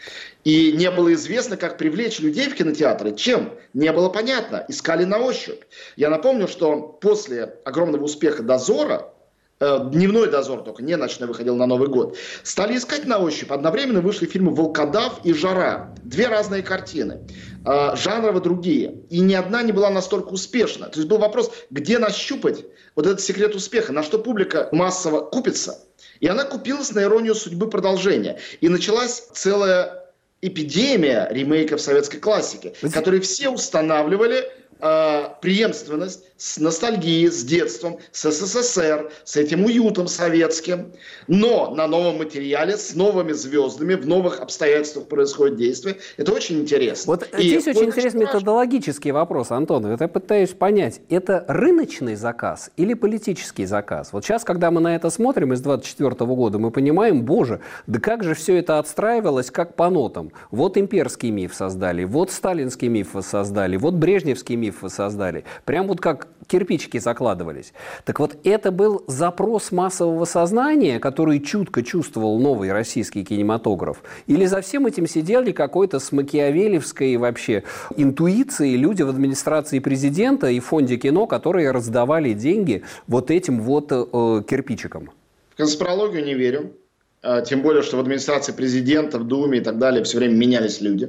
C: И не было известно, как привлечь людей в кинотеатры. Чем? Не было понятно. Искали на ощупь. Я напомню, что после огромного успеха «Дозора», дневной «Дозор» только, не ночной, выходил на Новый год, стали искать на ощупь. Одновременно вышли фильмы «Волкодав» и «Жара». Две разные картины, жанрово другие. И ни одна не была настолько успешна. То есть был вопрос, где нащупать вот этот секрет успеха, на что публика массово купится. И она купилась на иронию судьбы продолжения. И началась целая эпидемия ремейков советской классики, которые все устанавливали э, преемственность с ностальгией, с детством, с СССР, с этим уютом советским. Но на новом материале, с новыми звездами, в новых обстоятельствах происходит действие. Это очень интересно.
A: Вот и здесь очень интересный методологический вопрос, Антон. Вот я пытаюсь понять, это рыночный заказ или политический заказ? Вот сейчас, когда мы на это смотрим из двадцать четвёртого года, мы понимаем, боже, да как же все это отстраивалось, как по нотам. Вот имперский миф создали, вот сталинский миф воссоздали, вот брежневский миф воссоздали. Прям вот как кирпичики закладывались. Так вот, это был запрос массового сознания, который чутко чувствовал новый российский кинематограф? Или за всем этим сидели какой-то с макиавелевской вообще интуицией люди в администрации президента и фонде кино, которые раздавали деньги вот этим вот э, кирпичикам?
C: В конспирологию не верю. Тем более, что в администрации президента, в Думе и так далее все время менялись люди.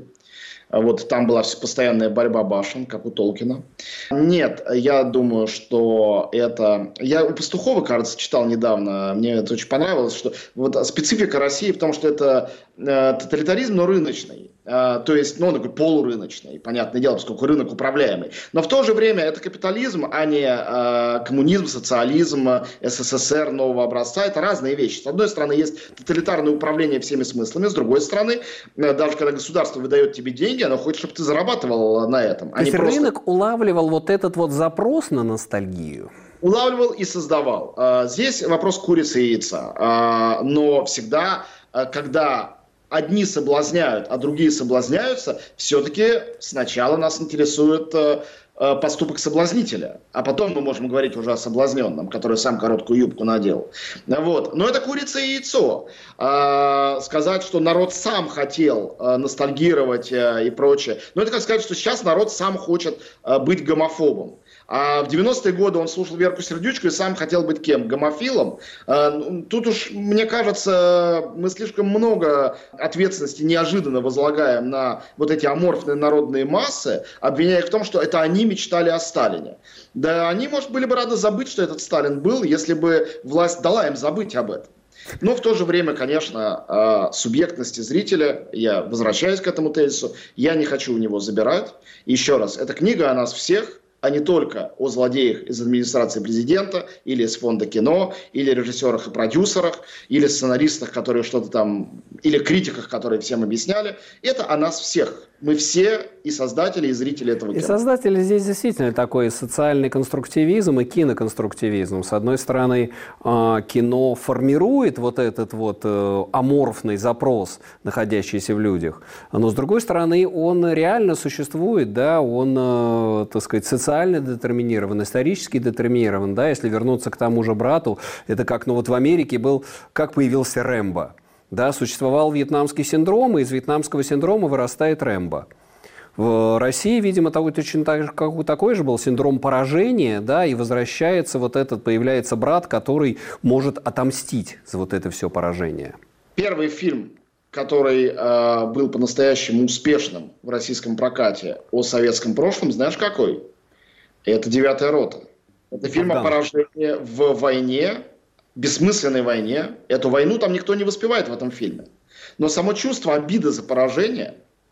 C: Вот там была постоянная борьба башен, как у Толкина. Нет, я думаю, что это... Я у Пастухова, кажется, читал недавно, мне это очень понравилось, что вот специфика России в том, что это э, тоталитаризм, но рыночный. Э, то есть, ну, он такой полурыночный, понятное дело, поскольку рынок управляемый. Но в то же время это капитализм, а не э, коммунизм, социализм, СССР нового образца. Это разные вещи. С одной стороны, есть тоталитарное управление всеми смыслами, с другой стороны, э, даже когда государство выдает тебе деньги, оно хочет, чтобы ты зарабатывал на этом.
A: То есть просто... рынок улавливал вот этот вот запрос на ностальгию?
C: Улавливал и создавал. Здесь вопрос курицы и яйца. Но всегда, когда одни соблазняют, а другие соблазняются, все-таки сначала нас интересует поступок соблазнителя. А потом мы можем говорить уже о соблазненном, который сам короткую юбку надел. Вот. Но это курица и яйцо. А, сказать, что народ сам хотел а, ностальгировать а, и прочее. Но это как сказать, что сейчас народ сам хочет а, быть гомофобом. А в девяностые годы он слушал Верку Сердючку и сам хотел быть кем? Гомофилом. Тут уж, мне кажется, мы слишком много ответственности неожиданно возлагаем на вот эти аморфные народные массы, обвиняя их в том, что это они мечтали о Сталине. Да они, может, были бы рады забыть, что этот Сталин был, если бы власть дала им забыть об этом. Но в то же время, конечно, субъектности зрителя, я возвращаюсь к этому тезису, я не хочу у него забирать. Еще раз, эта книга о нас всех, а не только о злодеях из администрации президента, или из фонда кино, или режиссерах и продюсерах, или сценаристах, которые что-то там, или критиках, которые всем объясняли. Это о нас всех. Мы все и создатели, и зрители этого кино.
A: И создатели здесь действительно такой социальный конструктивизм и киноконструктивизм. С одной стороны, кино формирует вот этот вот аморфный запрос, находящийся в людях, но с другой стороны, он реально существует, да, он, так сказать, социально детерминирован, исторически детерминирован, да, если вернуться к тому же брату, это как, ну вот в Америке был, как появился Рэмбо. Да, существовал вьетнамский синдром, и из вьетнамского синдрома вырастает Рэмбо. В России, видимо, такой, точно так же, как, такой же был синдром поражения, да, и возвращается вот этот, появляется брат, который может отомстить за вот это все поражение.
C: Первый фильм, который э, был по-настоящему успешным в российском прокате о советском прошлом, знаешь какой? Это «Девятая рота». Это фильм Богдан. О поражении в войне, бессмысленной войне. Эту войну там никто не воспевает в этом фильме. Но само чувство обиды за поражение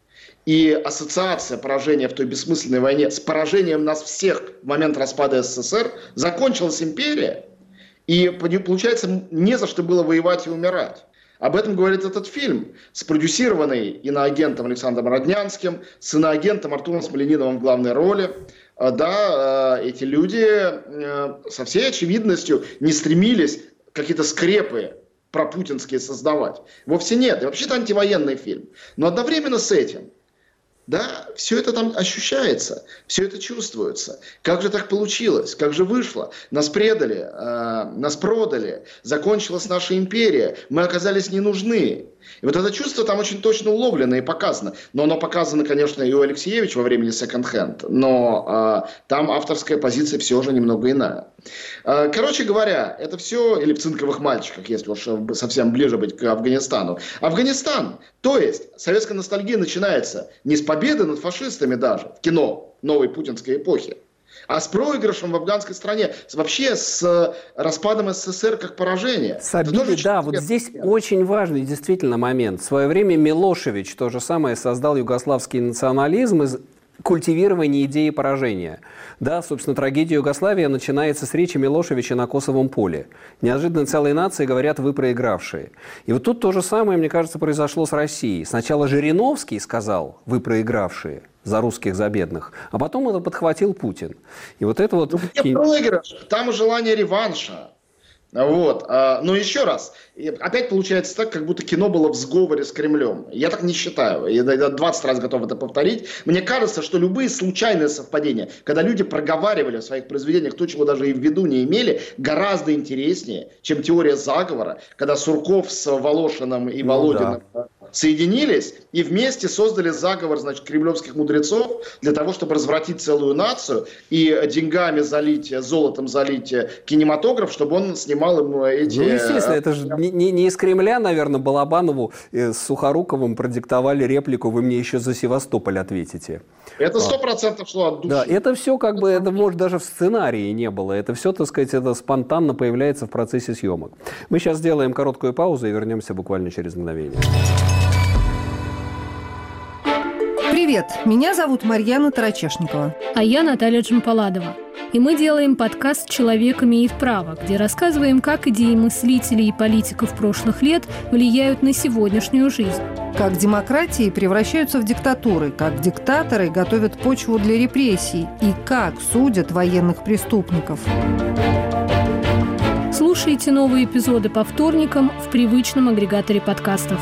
C: и ассоциация поражения в той бессмысленной войне с поражением нас всех в момент распада СССР, закончилась империя, и получается, не за что было воевать и умирать. Об этом говорит этот фильм, спродюсированный иноагентом Александром Роднянским, с иноагентом Артуром Смолениновым в главной роли. Да, эти люди со всей очевидностью не стремились какие-то скрепы пропутинские создавать. Вовсе нет. И вообще-то антивоенный фильм. Но одновременно с этим, да, все это там ощущается, все это чувствуется. Как же так получилось? Как же вышло? Нас предали, э, нас продали, закончилась наша империя, мы оказались не нужны. И вот это чувство там очень точно уловлено и показано. Но оно показано, конечно, и у Алексеевича во времени секонд-хенд, но э, там авторская позиция все же немного иная. Э, короче говоря, это все, или в «Цинковых мальчиках», если уж совсем ближе быть к Афганистану. Афганистан, то есть советская ностальгия начинается не с победы над фашистами даже, в кино новой путинской эпохи, а с проигрышем в афганской стране, вообще с распадом СССР как поражение.
A: С обидой, да, вот здесь очень важный действительно момент. В свое время Милошевич то же самое создал югославский национализм из культивирования идеи поражения. Да, собственно, трагедия Югославии начинается с речи Милошевича на Косовом поле. Неожиданно целые нации говорят: вы проигравшие. И вот тут то же самое, мне кажется, произошло с Россией. Сначала Жириновский сказал: вы проигравшие, за русских, за бедных. А потом это подхватил Путин. И вот это вот...
C: Ну, где проигрыш? Там и желание реванша. Вот. Но еще раз, опять получается так, как будто кино было в сговоре с Кремлем. Я так не считаю. Я двадцать раз готов это повторить. Мне кажется, что любые случайные совпадения, когда люди проговаривали в своих произведениях то, чего даже и в виду не имели, гораздо интереснее, чем теория заговора, когда Сурков с Волошиным и Володиным ну, да. соединились и вместе создали заговор, значит, кремлевских мудрецов для того, чтобы развратить целую нацию и деньгами залить, золотом залить кинематограф, чтобы он снимал им эти...
A: Ну, естественно, это же не, не, не из Кремля, наверное, Балабанову с Сухоруковым продиктовали реплику: вы мне еще за Севастополь ответите.
C: Это сто процентов шло от души.
A: Да, это все как бы, это может даже в сценарии не было. Это все, так сказать, это спонтанно появляется в процессе съемок. Мы сейчас сделаем короткую паузу и вернемся буквально через мгновение.
E: Привет, меня зовут Марьяна Тарачешникова.
F: А я Наталья Джампаладова. И мы делаем подкаст «Человек имеет право», где рассказываем, как идеи мыслителей и политиков прошлых лет влияют на сегодняшнюю жизнь.
E: Как демократии превращаются в диктатуры, как диктаторы готовят почву для репрессий и как судят военных преступников.
F: Слушайте новые эпизоды по вторникам в привычном агрегаторе подкастов.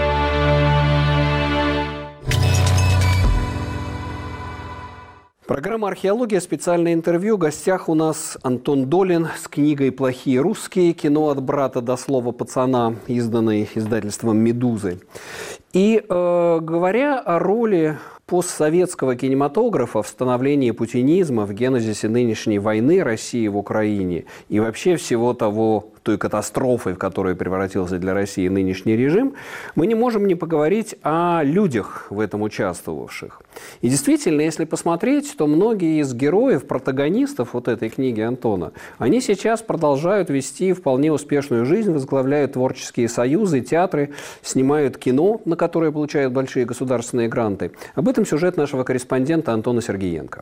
A: Программа «Археология», специальное интервью. В гостях у нас Антон Долин с книгой «Плохие русские. Кино от брата до слова пацана», изданной издательством «Медузы». И э, говоря о роли постсоветского кинематографа в становлении путинизма, в генезисе нынешней войны России в Украине и вообще всего того, той катастрофой, в которую превратился для России нынешний режим, мы не можем не поговорить о людях, в этом участвовавших. И действительно, если посмотреть, то многие из героев, протагонистов вот этой книги Антона, они сейчас продолжают вести вполне успешную жизнь, возглавляют творческие союзы, театры, снимают кино, на которое получают большие государственные гранты. Об этом сюжет нашего корреспондента Антона Сергеенко.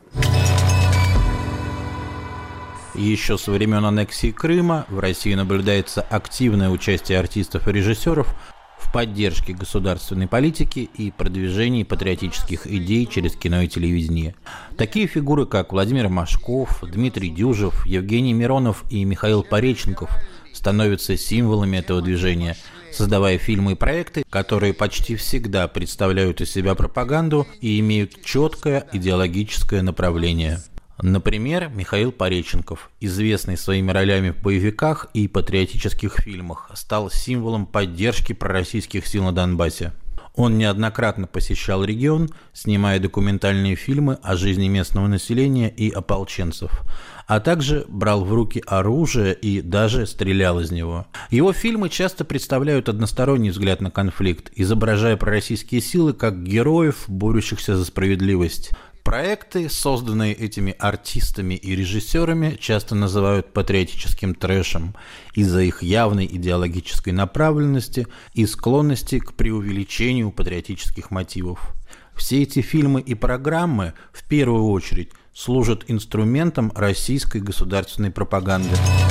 B: Еще со времен аннексии Крыма в России наблюдается активное участие артистов и режиссеров в поддержке государственной политики и продвижении патриотических идей через кино и телевидение. Такие фигуры, как Владимир Машков, Дмитрий Дюжев, Евгений Миронов и Михаил Пореченков, становятся символами этого движения, создавая фильмы и проекты, которые почти всегда представляют из себя пропаганду и имеют четкое идеологическое направление. Например, Михаил Пореченков, известный своими ролями в боевиках и патриотических фильмах, стал символом поддержки пророссийских сил на Донбассе. Он неоднократно посещал регион, снимая документальные фильмы о жизни местного населения и ополченцев, а также брал в руки оружие и даже стрелял из него. Его фильмы часто представляют односторонний взгляд на конфликт, изображая пророссийские силы как героев, борющихся за справедливость. Проекты, созданные этими артистами и режиссерами, часто называют патриотическим трэшем из-за их явной идеологической направленности и склонности к преувеличению патриотических мотивов. Все эти фильмы и программы в первую очередь служат инструментом российской государственной пропаганды.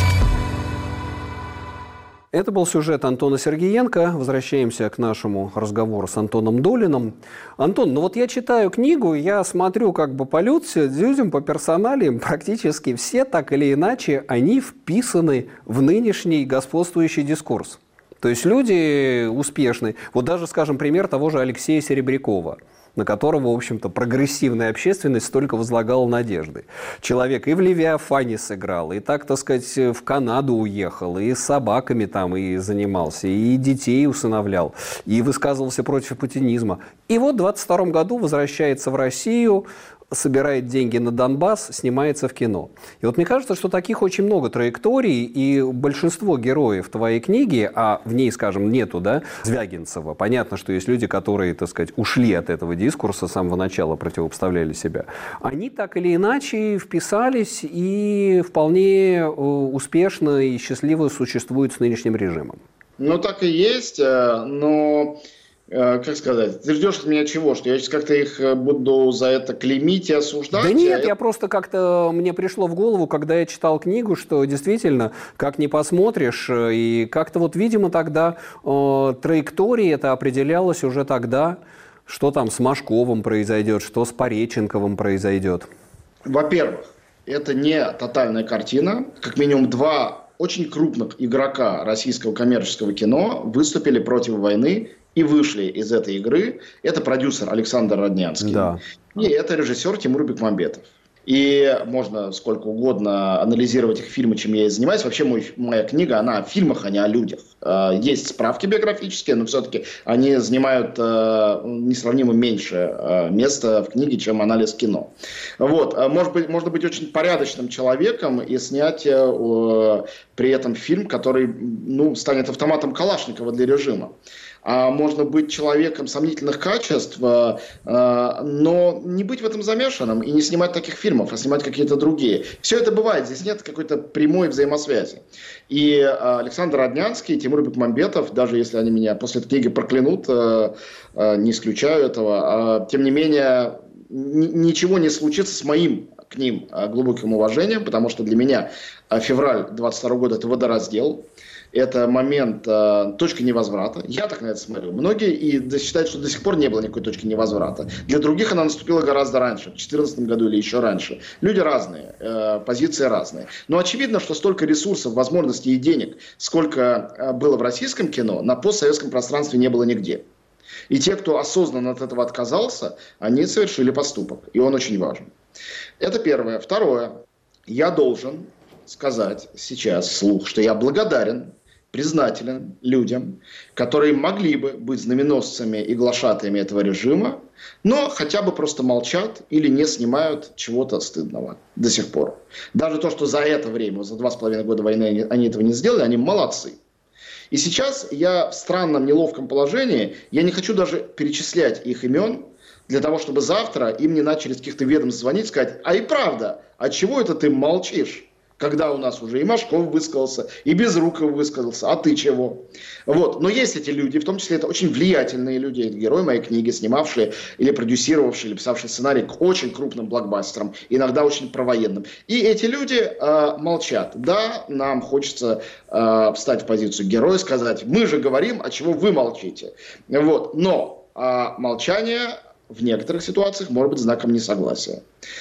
A: Это был сюжет Антона Сергеенко. Возвращаемся к нашему разговору с Антоном Долиным. Антон, ну вот я читаю книгу, я смотрю как бы по людям, по персоналиям, практически все так или иначе, они вписаны в нынешний господствующий дискурс. То есть люди успешные. Вот даже, скажем, пример того же Алексея Серебрякова, на которого, в общем-то, прогрессивная общественность столько возлагала надежды. Человек и в «Левиафане» сыграл, и так, так сказать, в Канаду уехал, и с собаками там и занимался, и детей усыновлял, и высказывался против путинизма. И вот в двадцать втором году возвращается в Россию, собирает деньги на Донбасс, снимается в кино. И вот мне кажется, что таких очень много траекторий, и большинство героев твоей книги, а в ней, скажем, нету, да, Звягинцева. Понятно, что есть люди, которые, так сказать, ушли от этого дискурса, с самого начала противопоставляли себя. Они так или иначе вписались и вполне успешно и счастливо существуют с нынешним режимом.
C: Ну, так и есть, но... Как сказать, ты ждешь от меня чего? Что я сейчас как-то их буду за это клеймить и осуждать?
A: Да нет,
C: а
A: я просто как-то, мне пришло в голову, когда я читал книгу, что действительно, как ни посмотришь, и как-то вот, видимо, тогда э, траектория это определялась уже тогда, что там с Машковым произойдет, что с Пореченковым произойдет.
C: Во-первых, это не тотальная картина. Как минимум два очень крупных игрока российского коммерческого кино выступили против войны и вышли из этой игры. Это продюсер Александр Роднянский. Да. И это режиссер Тимур Бекмамбетов. И можно сколько угодно анализировать их фильмы, чем я и занимаюсь. Вообще мой, моя книга, она о фильмах, а не о людях. Есть справки биографические, но все-таки они занимают несравнимо меньше места в книге, чем анализ кино. Вот. Может быть, можно быть очень порядочным человеком и снять при этом фильм, который, ну, станет автоматом Калашникова для режима. А можно быть человеком сомнительных качеств, но не быть в этом замешанным и не снимать таких фильмов, а снимать какие-то другие. Все это бывает, здесь нет какой-то прямой взаимосвязи. И Александр Роднянский, и Тимур Бекмамбетов, даже если они меня после этой книги проклянут, не исключаю этого, тем не менее ничего не случится с моим к ним глубоким уважением, потому что для меня февраль двадцать второго года – это водораздел. Это момент, э, точка невозврата. Я так на это смотрю. Многие и считают, что до сих пор не было никакой точки невозврата. Для других она наступила гораздо раньше, в две тысячи четырнадцатом году или еще раньше. Люди разные, э, позиции разные. Но очевидно, что столько ресурсов, возможностей и денег, сколько э, было в российском кино, на постсоветском пространстве не было нигде. И те, кто осознанно от этого отказался, они совершили поступок. И он очень важен. Это первое. Второе. Я должен сказать сейчас вслух, что я благодарен, признателен людям, которые могли бы быть знаменосцами и глашатаями этого режима, но хотя бы просто молчат или не снимают чего-то стыдного до сих пор. Даже то, что за это время, за два с половиной года войны они, они этого не сделали, они молодцы. И сейчас я в странном, неловком положении, я не хочу даже перечислять их имен, для того, чтобы завтра им не начали с каких-то ведомств звонить, сказать, а и правда, а чего это ты молчишь? Когда у нас уже и Машков высказался, и Безруков высказался, а ты чего? Вот. Но есть эти люди, в том числе это очень влиятельные люди, это герои моей книги, снимавшие или продюсировавшие, или писавшие сценарий к очень крупным блокбастерам, иногда очень провоенным. И эти люди э, молчат. Да, нам хочется э, встать в позицию героя, сказать, мы же говорим, а чего вы молчите? Вот. Но э, молчание в некоторых ситуациях может быть знаком несогласия.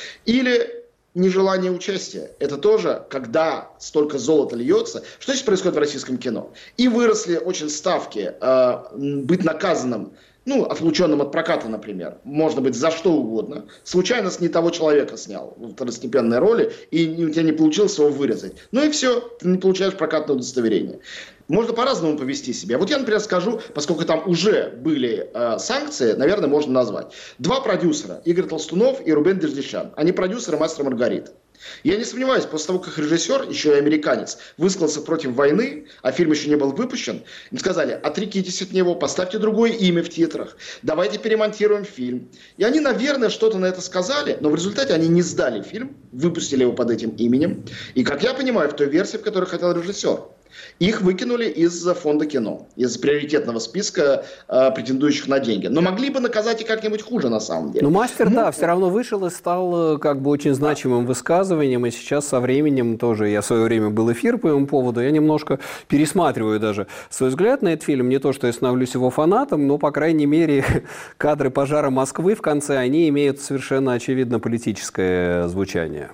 C: Или нежелание участия. Это тоже, когда столько золота льется. Что здесь происходит в российском кино? И выросли очень ставки э, быть наказанным, ну, отлученным от проката, например. Можно быть за что угодно. Случайно не того человека снял в второстепенной роли, и у тебя не получилось его вырезать. Ну и все, ты не получаешь прокатное удостоверение. Можно по-разному повести себя. Вот я, например, скажу, поскольку там уже были э, санкции, наверное, можно назвать. Два продюсера, Игорь Толстунов и Рубен Деждичан. Они продюсеры «Мастера Маргариты». Я не сомневаюсь, после того, как режиссер, еще и американец, высказался против войны, а фильм еще не был выпущен, им сказали: отрекитесь от него, поставьте другое имя в титрах, давайте перемонтируем фильм. И они, наверное, что-то на это сказали, но в результате они не сдали фильм, выпустили его под этим именем. И, как я понимаю, в той версии, в которой хотел режиссер, их выкинули из фонда кино, из приоритетного списка э, претендующих на деньги. Но могли бы наказать и как-нибудь хуже, на самом деле.
A: Ну, «Мастер»,
C: ну,
A: да, все равно вышел и стал как бы очень значимым высказыванием. И сейчас со временем тоже, я в свое время был эфир по этому поводу, я немножко пересматриваю даже свой взгляд на этот фильм. Не то, что я становлюсь его фанатом, но, по крайней мере, кадры пожара Москвы в конце, они имеют совершенно очевидно политическое звучание.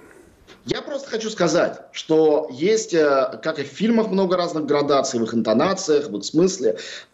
C: Я просто хочу сказать, что есть, как и в фильмах, много разных градаций в их интонациях, в их смысле.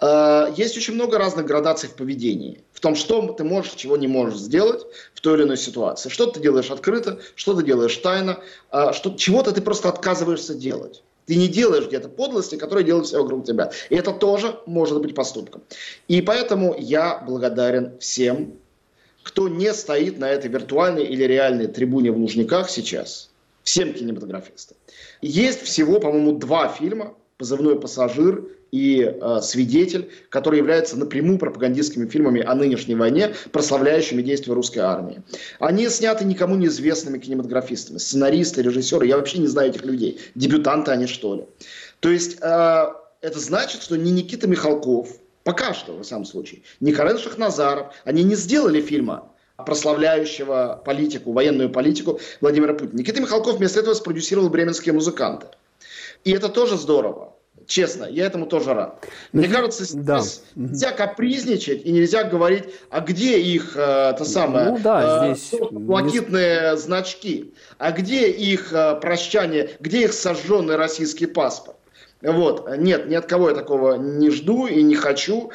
C: Есть очень много разных градаций в поведении. В том, что ты можешь, чего не можешь сделать в той или иной ситуации. Что ты делаешь открыто, что ты делаешь тайно, что, чего-то ты просто отказываешься делать. Ты не делаешь где-то подлости, которые делают все вокруг тебя. И это тоже может быть поступком. И поэтому я благодарен всем, кто не стоит на этой виртуальной или реальной трибуне в Лужниках сейчас. Всем кинематографистам. Есть всего, по-моему, два фильма: «Позывной пассажир» и э, «Свидетель», которые являются напрямую пропагандистскими фильмами о нынешней войне, прославляющими действия русской армии. Они сняты никому неизвестными кинематографистами, сценаристы, режиссеры. Я вообще не знаю этих людей. Дебютанты они, что ли. То есть э, это значит, что ни Никита Михалков, пока что, в самом случае, ни Карен Шахназаров, они не сделали фильма, прославляющего политику, военную политику Владимира Путина. Никита Михалков вместо этого спродюсировал «Бременские музыканты». И это тоже здорово. Честно, я этому тоже рад. Мне кажется, сейчас да. нельзя капризничать и нельзя говорить, а где их, э, то самое,
A: ну, да, здесь...
C: э, блакитные значки, а где их э, прощание, где их сожженный российский паспорт. Вот. Нет, ни от кого я такого не жду и не хочу,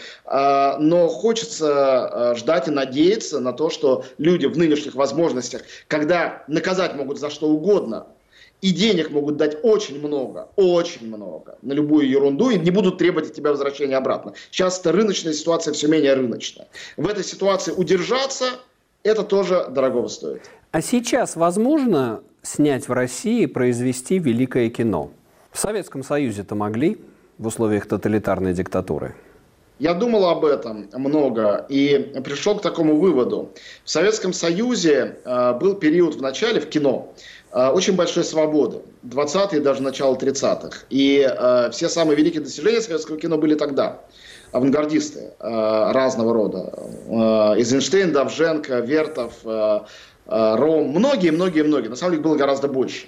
C: но хочется ждать и надеяться на то, что люди в нынешних возможностях, когда наказать могут за что угодно, и денег могут дать очень много, очень много на любую ерунду, и не будут требовать от тебя возвращения обратно. Сейчас эта рыночная ситуация все менее рыночная. В этой ситуации удержаться, это тоже дорого стоит.
A: А сейчас возможно снять в России, произвести великое кино? В Советском Союзе-то могли в условиях тоталитарной диктатуры?
C: Я думал об этом много и пришел к такому выводу. В Советском Союзе э, был период в начале в кино э, очень большой свободы. двадцатые, даже начало тридцатых. И э, все самые великие достижения советского кино были тогда. Авангардисты э, разного рода. Э, Эйзенштейн, Довженко, Вертов, э, э, Ром. Многие-многие-многие. На самом деле было гораздо больше.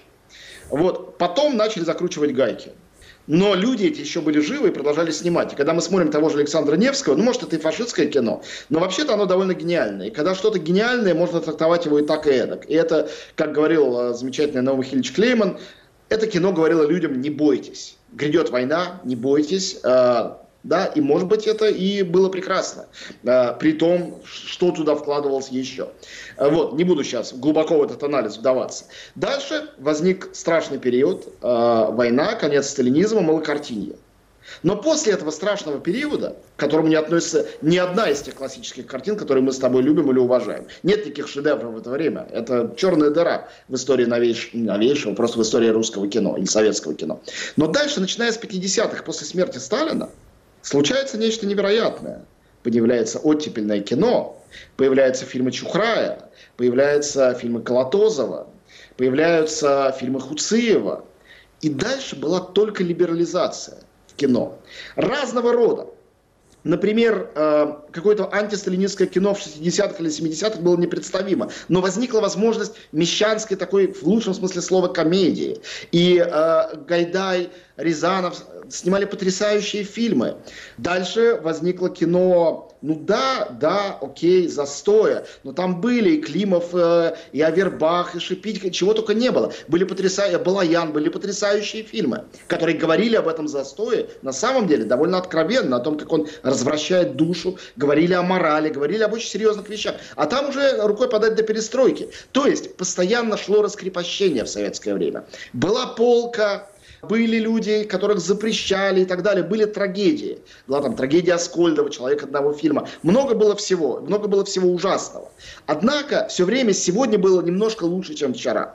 C: Вот. Потом начали закручивать гайки. Но люди эти еще были живы и продолжали снимать. И когда мы смотрим того же Александра Невского, ну, может, это и фашистское кино, но вообще-то оно довольно гениальное. И когда что-то гениальное, можно трактовать его и так, и эдак. И это, как говорил э, замечательный Наум Михайлович Клейман, это кино говорило людям: не бойтесь. Грядет война, не бойтесь. Э, да, и, может быть, это и было прекрасно. Э, при том, что туда вкладывалось еще. Э, вот, не буду сейчас глубоко в этот анализ вдаваться. Дальше возник страшный период. Э, война, конец сталинизма, малокартинье. Но после этого страшного периода, к которому не относится ни одна из тех классических картин, которые мы с тобой любим или уважаем, нет никаких шедевров в это время. Это черная дыра в истории новейш... новейшего, просто в истории русского кино или советского кино. Но дальше, начиная с пятидесятых, после смерти Сталина, случается нечто невероятное. Появляется оттепельное кино, появляются фильмы Чухрая, появляются фильмы Колотозова, появляются фильмы Хуциева. И дальше была только либерализация в кино. Разного рода. Например, какое-то антисталинистское кино в шестидесятых или семидесятых было непредставимо. Но возникла возможность мещанской такой, в лучшем смысле слова, комедии. И э, Гайдай, Рязанов снимали потрясающие фильмы. Дальше возникло кино, ну да, да, окей, застоя. Но там были и Климов, э, и Авербах, и Шипитько, чего только не было. Были потрясающие, Балаян, были потрясающие фильмы, которые говорили об этом застое, на самом деле, довольно откровенно, о том, как он развращает душу, говорили о морали, говорили об очень серьезных вещах. А там уже рукой подать до перестройки. То есть постоянно шло раскрепощение в советское время. Была полка, были люди, которых запрещали и так далее. Были трагедии. Была там трагедия Аскольдова, «Человек одного фильма». Много было всего. Много было всего ужасного. Однако все время сегодня было немножко лучше, чем вчера.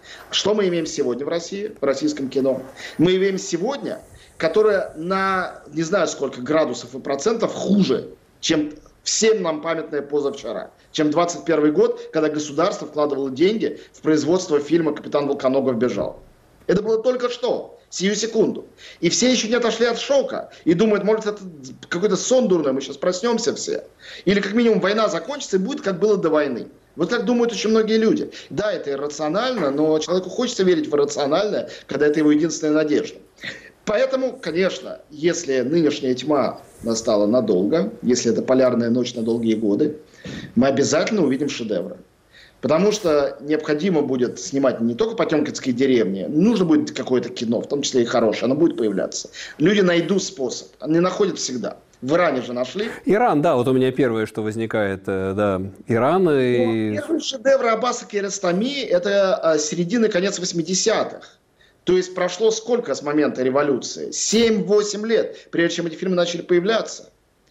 C: Что мы имеем сегодня в России, в российском кино? Мы имеем сегодня, которое на не знаю сколько градусов и процентов хуже, чем всем нам памятное позавчера, чем двадцать первый год, когда государство вкладывало деньги в производство фильма «Капитан Волконогов бежал». Это было только что, сию секунду. И все еще не отошли от шока и думают, может, это какой-то сон дурной, мы сейчас проснемся все. Или как минимум война закончится и будет, как было до войны. Вот так думают очень многие люди. Да, это иррационально, но человеку хочется верить в иррациональное, когда это его единственная надежда. Поэтому, конечно, если нынешняя тьма настала надолго, если это полярная ночь на долгие годы, мы обязательно увидим шедевры. Потому что необходимо будет снимать не только «Потемкинские деревни», нужно будет какое-то кино, в том числе и хорошее, оно будет появляться. Люди найдут способ, они находят всегда. В Иране же нашли.
A: Иран, да, вот у меня первое, что возникает, да, Иран. И...
C: Ну, первый шедевр Аббаса Киаростами – это середина, конец восьмидесятых. То есть прошло сколько с момента революции? семь-восемь лет, прежде чем эти фильмы начали появляться.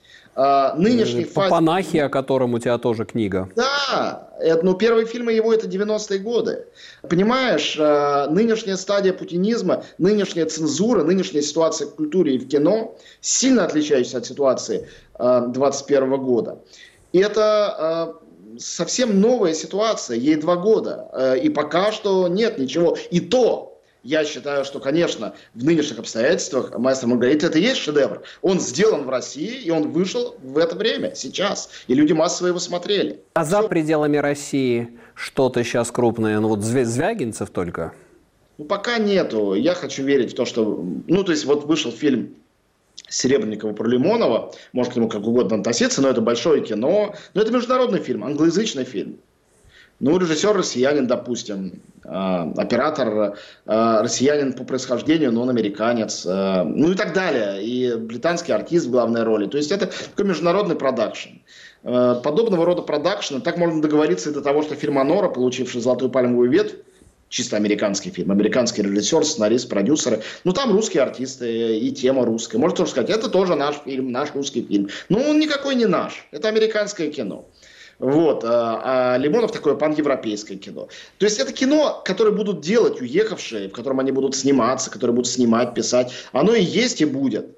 C: А, нынешний фазе...
A: Папанахи, о котором у тебя тоже книга.
C: Да, это, ну, первые фильмы его это девяностые годы. Понимаешь, а, нынешняя стадия путинизма, нынешняя цензура, нынешняя ситуация в культуре и в кино сильно отличающаяся от ситуации а, двадцать первого года. И это а, совсем новая ситуация, ей два года. А, и пока что нет ничего. И то... Я считаю, что, конечно, в нынешних обстоятельствах «Маэстро Маргарита» это и есть шедевр. Он сделан в России, и он вышел в это время, сейчас. И люди массово его смотрели.
A: А за пределами России что-то сейчас крупное? Ну вот Звягинцев только?
C: Ну, пока нету. Я хочу верить в то, что... Ну, то есть, вот вышел фильм Серебренникова про Лимонова. Может к нему как угодно относиться, но это большое кино. Но это международный фильм, англоязычный фильм. Ну, режиссер россиянин, допустим, э, оператор э, россиянин по происхождению, но он американец, э, ну и так далее. И британский артист в главной роли. То есть это такой международный продакшн. Э, подобного рода продакшн, так можно договориться и до того, что фильм «Анора», получивший «Золотую пальмовую ветвь», чисто американский фильм, американский режиссер, сценарист, продюсеры. Ну, там русские артисты и тема русская. Можно тоже сказать, это тоже наш фильм, наш русский фильм. Но он никакой не наш. Это американское кино. Вот, а, а Лимонов такое паневропейское кино. То есть это кино, которое будут делать уехавшие, в котором они будут сниматься, которые будут снимать, писать. Оно и есть, и будет.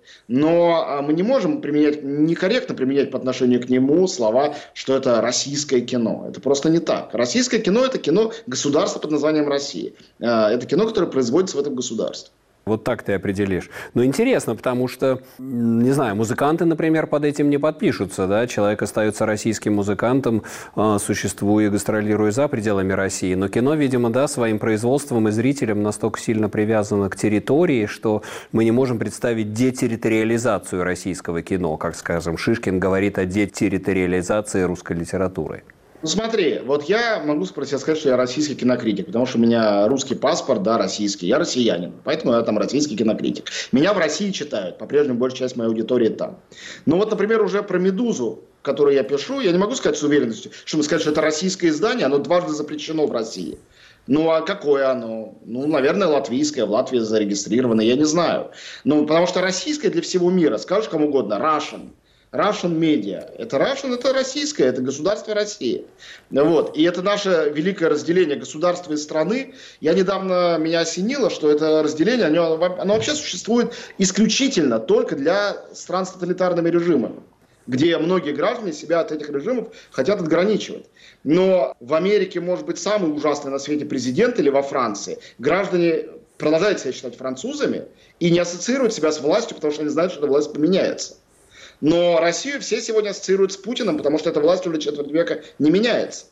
C: Но мы не можем применять, некорректно применять по отношению к нему слова, что это российское кино. Это просто не так. Российское кино – это кино государства под названием Россия. Это кино, которое производится в этом государстве.
A: Вот так ты определишь. Но интересно, потому что, не знаю, музыканты, например, под этим не подпишутся, да? Человек остается российским музыкантом, существуя и гастролируя за пределами России. Но кино, видимо, да, своим производством и зрителям настолько сильно привязано к территории, что мы не можем представить детерриториализацию российского кино. Как, скажем, Шишкин говорит о детерриториализации русской литературы.
C: Ну смотри, вот я могу про себя сказать, что я российский кинокритик, потому что у меня русский паспорт, да, российский, я россиянин, поэтому я там российский кинокритик. Меня в России читают, по-прежнему большая часть моей аудитории там. Но вот, например, уже про «Медузу», которую я пишу, я не могу сказать с уверенностью, что мы сказать, что это российское издание, оно дважды запрещено в России. Ну, а какое оно? Ну, наверное, латвийское, в Латвии зарегистрировано, я не знаю. Ну, потому что российское для всего мира, скажешь кому угодно, Russian. Russian Media. Это Russian, это российское, это государство России. Вот. И это наше великое разделение государства и страны. Я недавно, меня осенило, что это разделение, оно, оно вообще существует исключительно только для стран с тоталитарными режимами, где многие граждане себя от этих режимов хотят отграничивать. Но в Америке может быть самый ужасный на свете президент или во Франции. Граждане продолжают себя считать французами и не ассоциируют себя с властью, потому что они знают, что эта власть поменяется. Но Россию все сегодня ассоциируют с Путиным, потому что эта власть уже четверть века не меняется.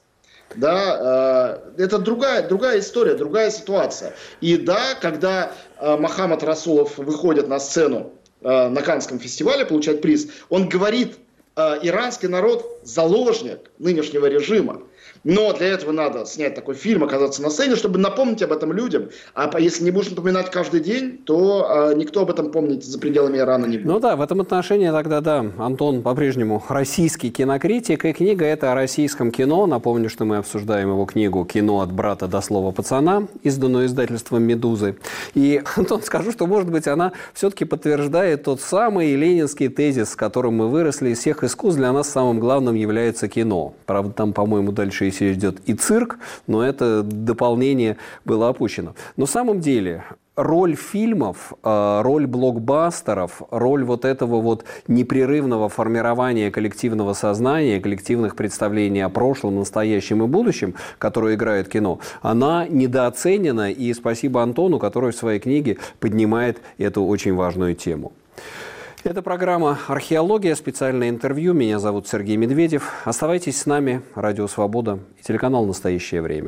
C: Да, э, это другая, другая история, другая ситуация. И да, когда э, Мохаммад Расулов выходит на сцену э, на Каннском фестивале получать приз, он говорит, э, иранский народ заложник нынешнего режима. Но для этого надо снять такой фильм, оказаться на сцене, чтобы напомнить об этом людям. А если не будешь напоминать каждый день, то э, никто об этом помнить за пределами Ирана не будет.
A: Ну да, в этом отношении тогда, да, Антон по-прежнему российский кинокритик, и книга эта о российском кино. Напомню, что мы обсуждаем его книгу «Кино от брата до слова пацана», изданную издательством «Медузы». И, Антон, скажу, что, может быть, она все-таки подтверждает тот самый ленинский тезис, с которым мы выросли. Из всех искусств для нас самым главным является кино. Правда, там, по-моему, дальше речь идет и цирк, но это дополнение было опущено. Но в самом деле роль фильмов, роль блокбастеров, роль вот этого вот непрерывного формирования коллективного сознания, коллективных представлений о прошлом, настоящем и будущем, которую играет кино, она недооценена, и спасибо Антону, который в своей книге поднимает эту очень важную тему. Это программа «Археология», специальное интервью. Меня зовут Сергей Медведев. Оставайтесь с нами. Радио «Свобода» и телеканал «Настоящее время».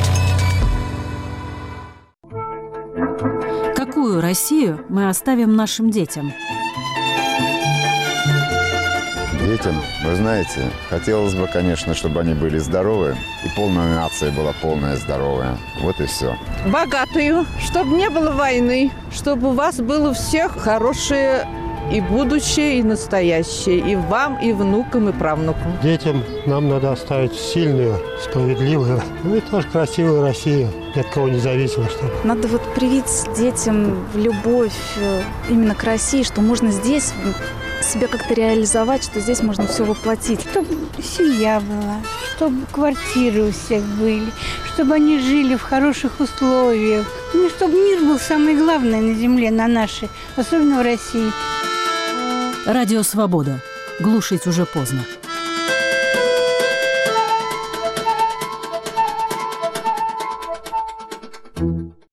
G: Какую Россию мы оставим нашим детям?
H: Детям, вы знаете, хотелось бы, конечно, чтобы они были здоровы, и полная нация была полная здоровая. Вот и все.
I: Богатую, чтобы не было войны, чтобы у вас было всех хорошее и будущее, и настоящее, и вам, и внукам, и правнукам.
J: Детям нам надо оставить сильную, справедливую, ну и тоже красивую Россию, ни от кого не зависимо. Чтобы.
K: Надо вот привить детям любовь именно к России, что можно здесь себя как-то реализовать, что здесь можно все воплотить.
L: Чтобы семья была, чтобы квартиры у всех были, чтобы они жили в хороших условиях. Ну, чтобы мир был самое главное на земле, на нашей, особенно в России.
G: Радио «Свобода». Глушить уже поздно.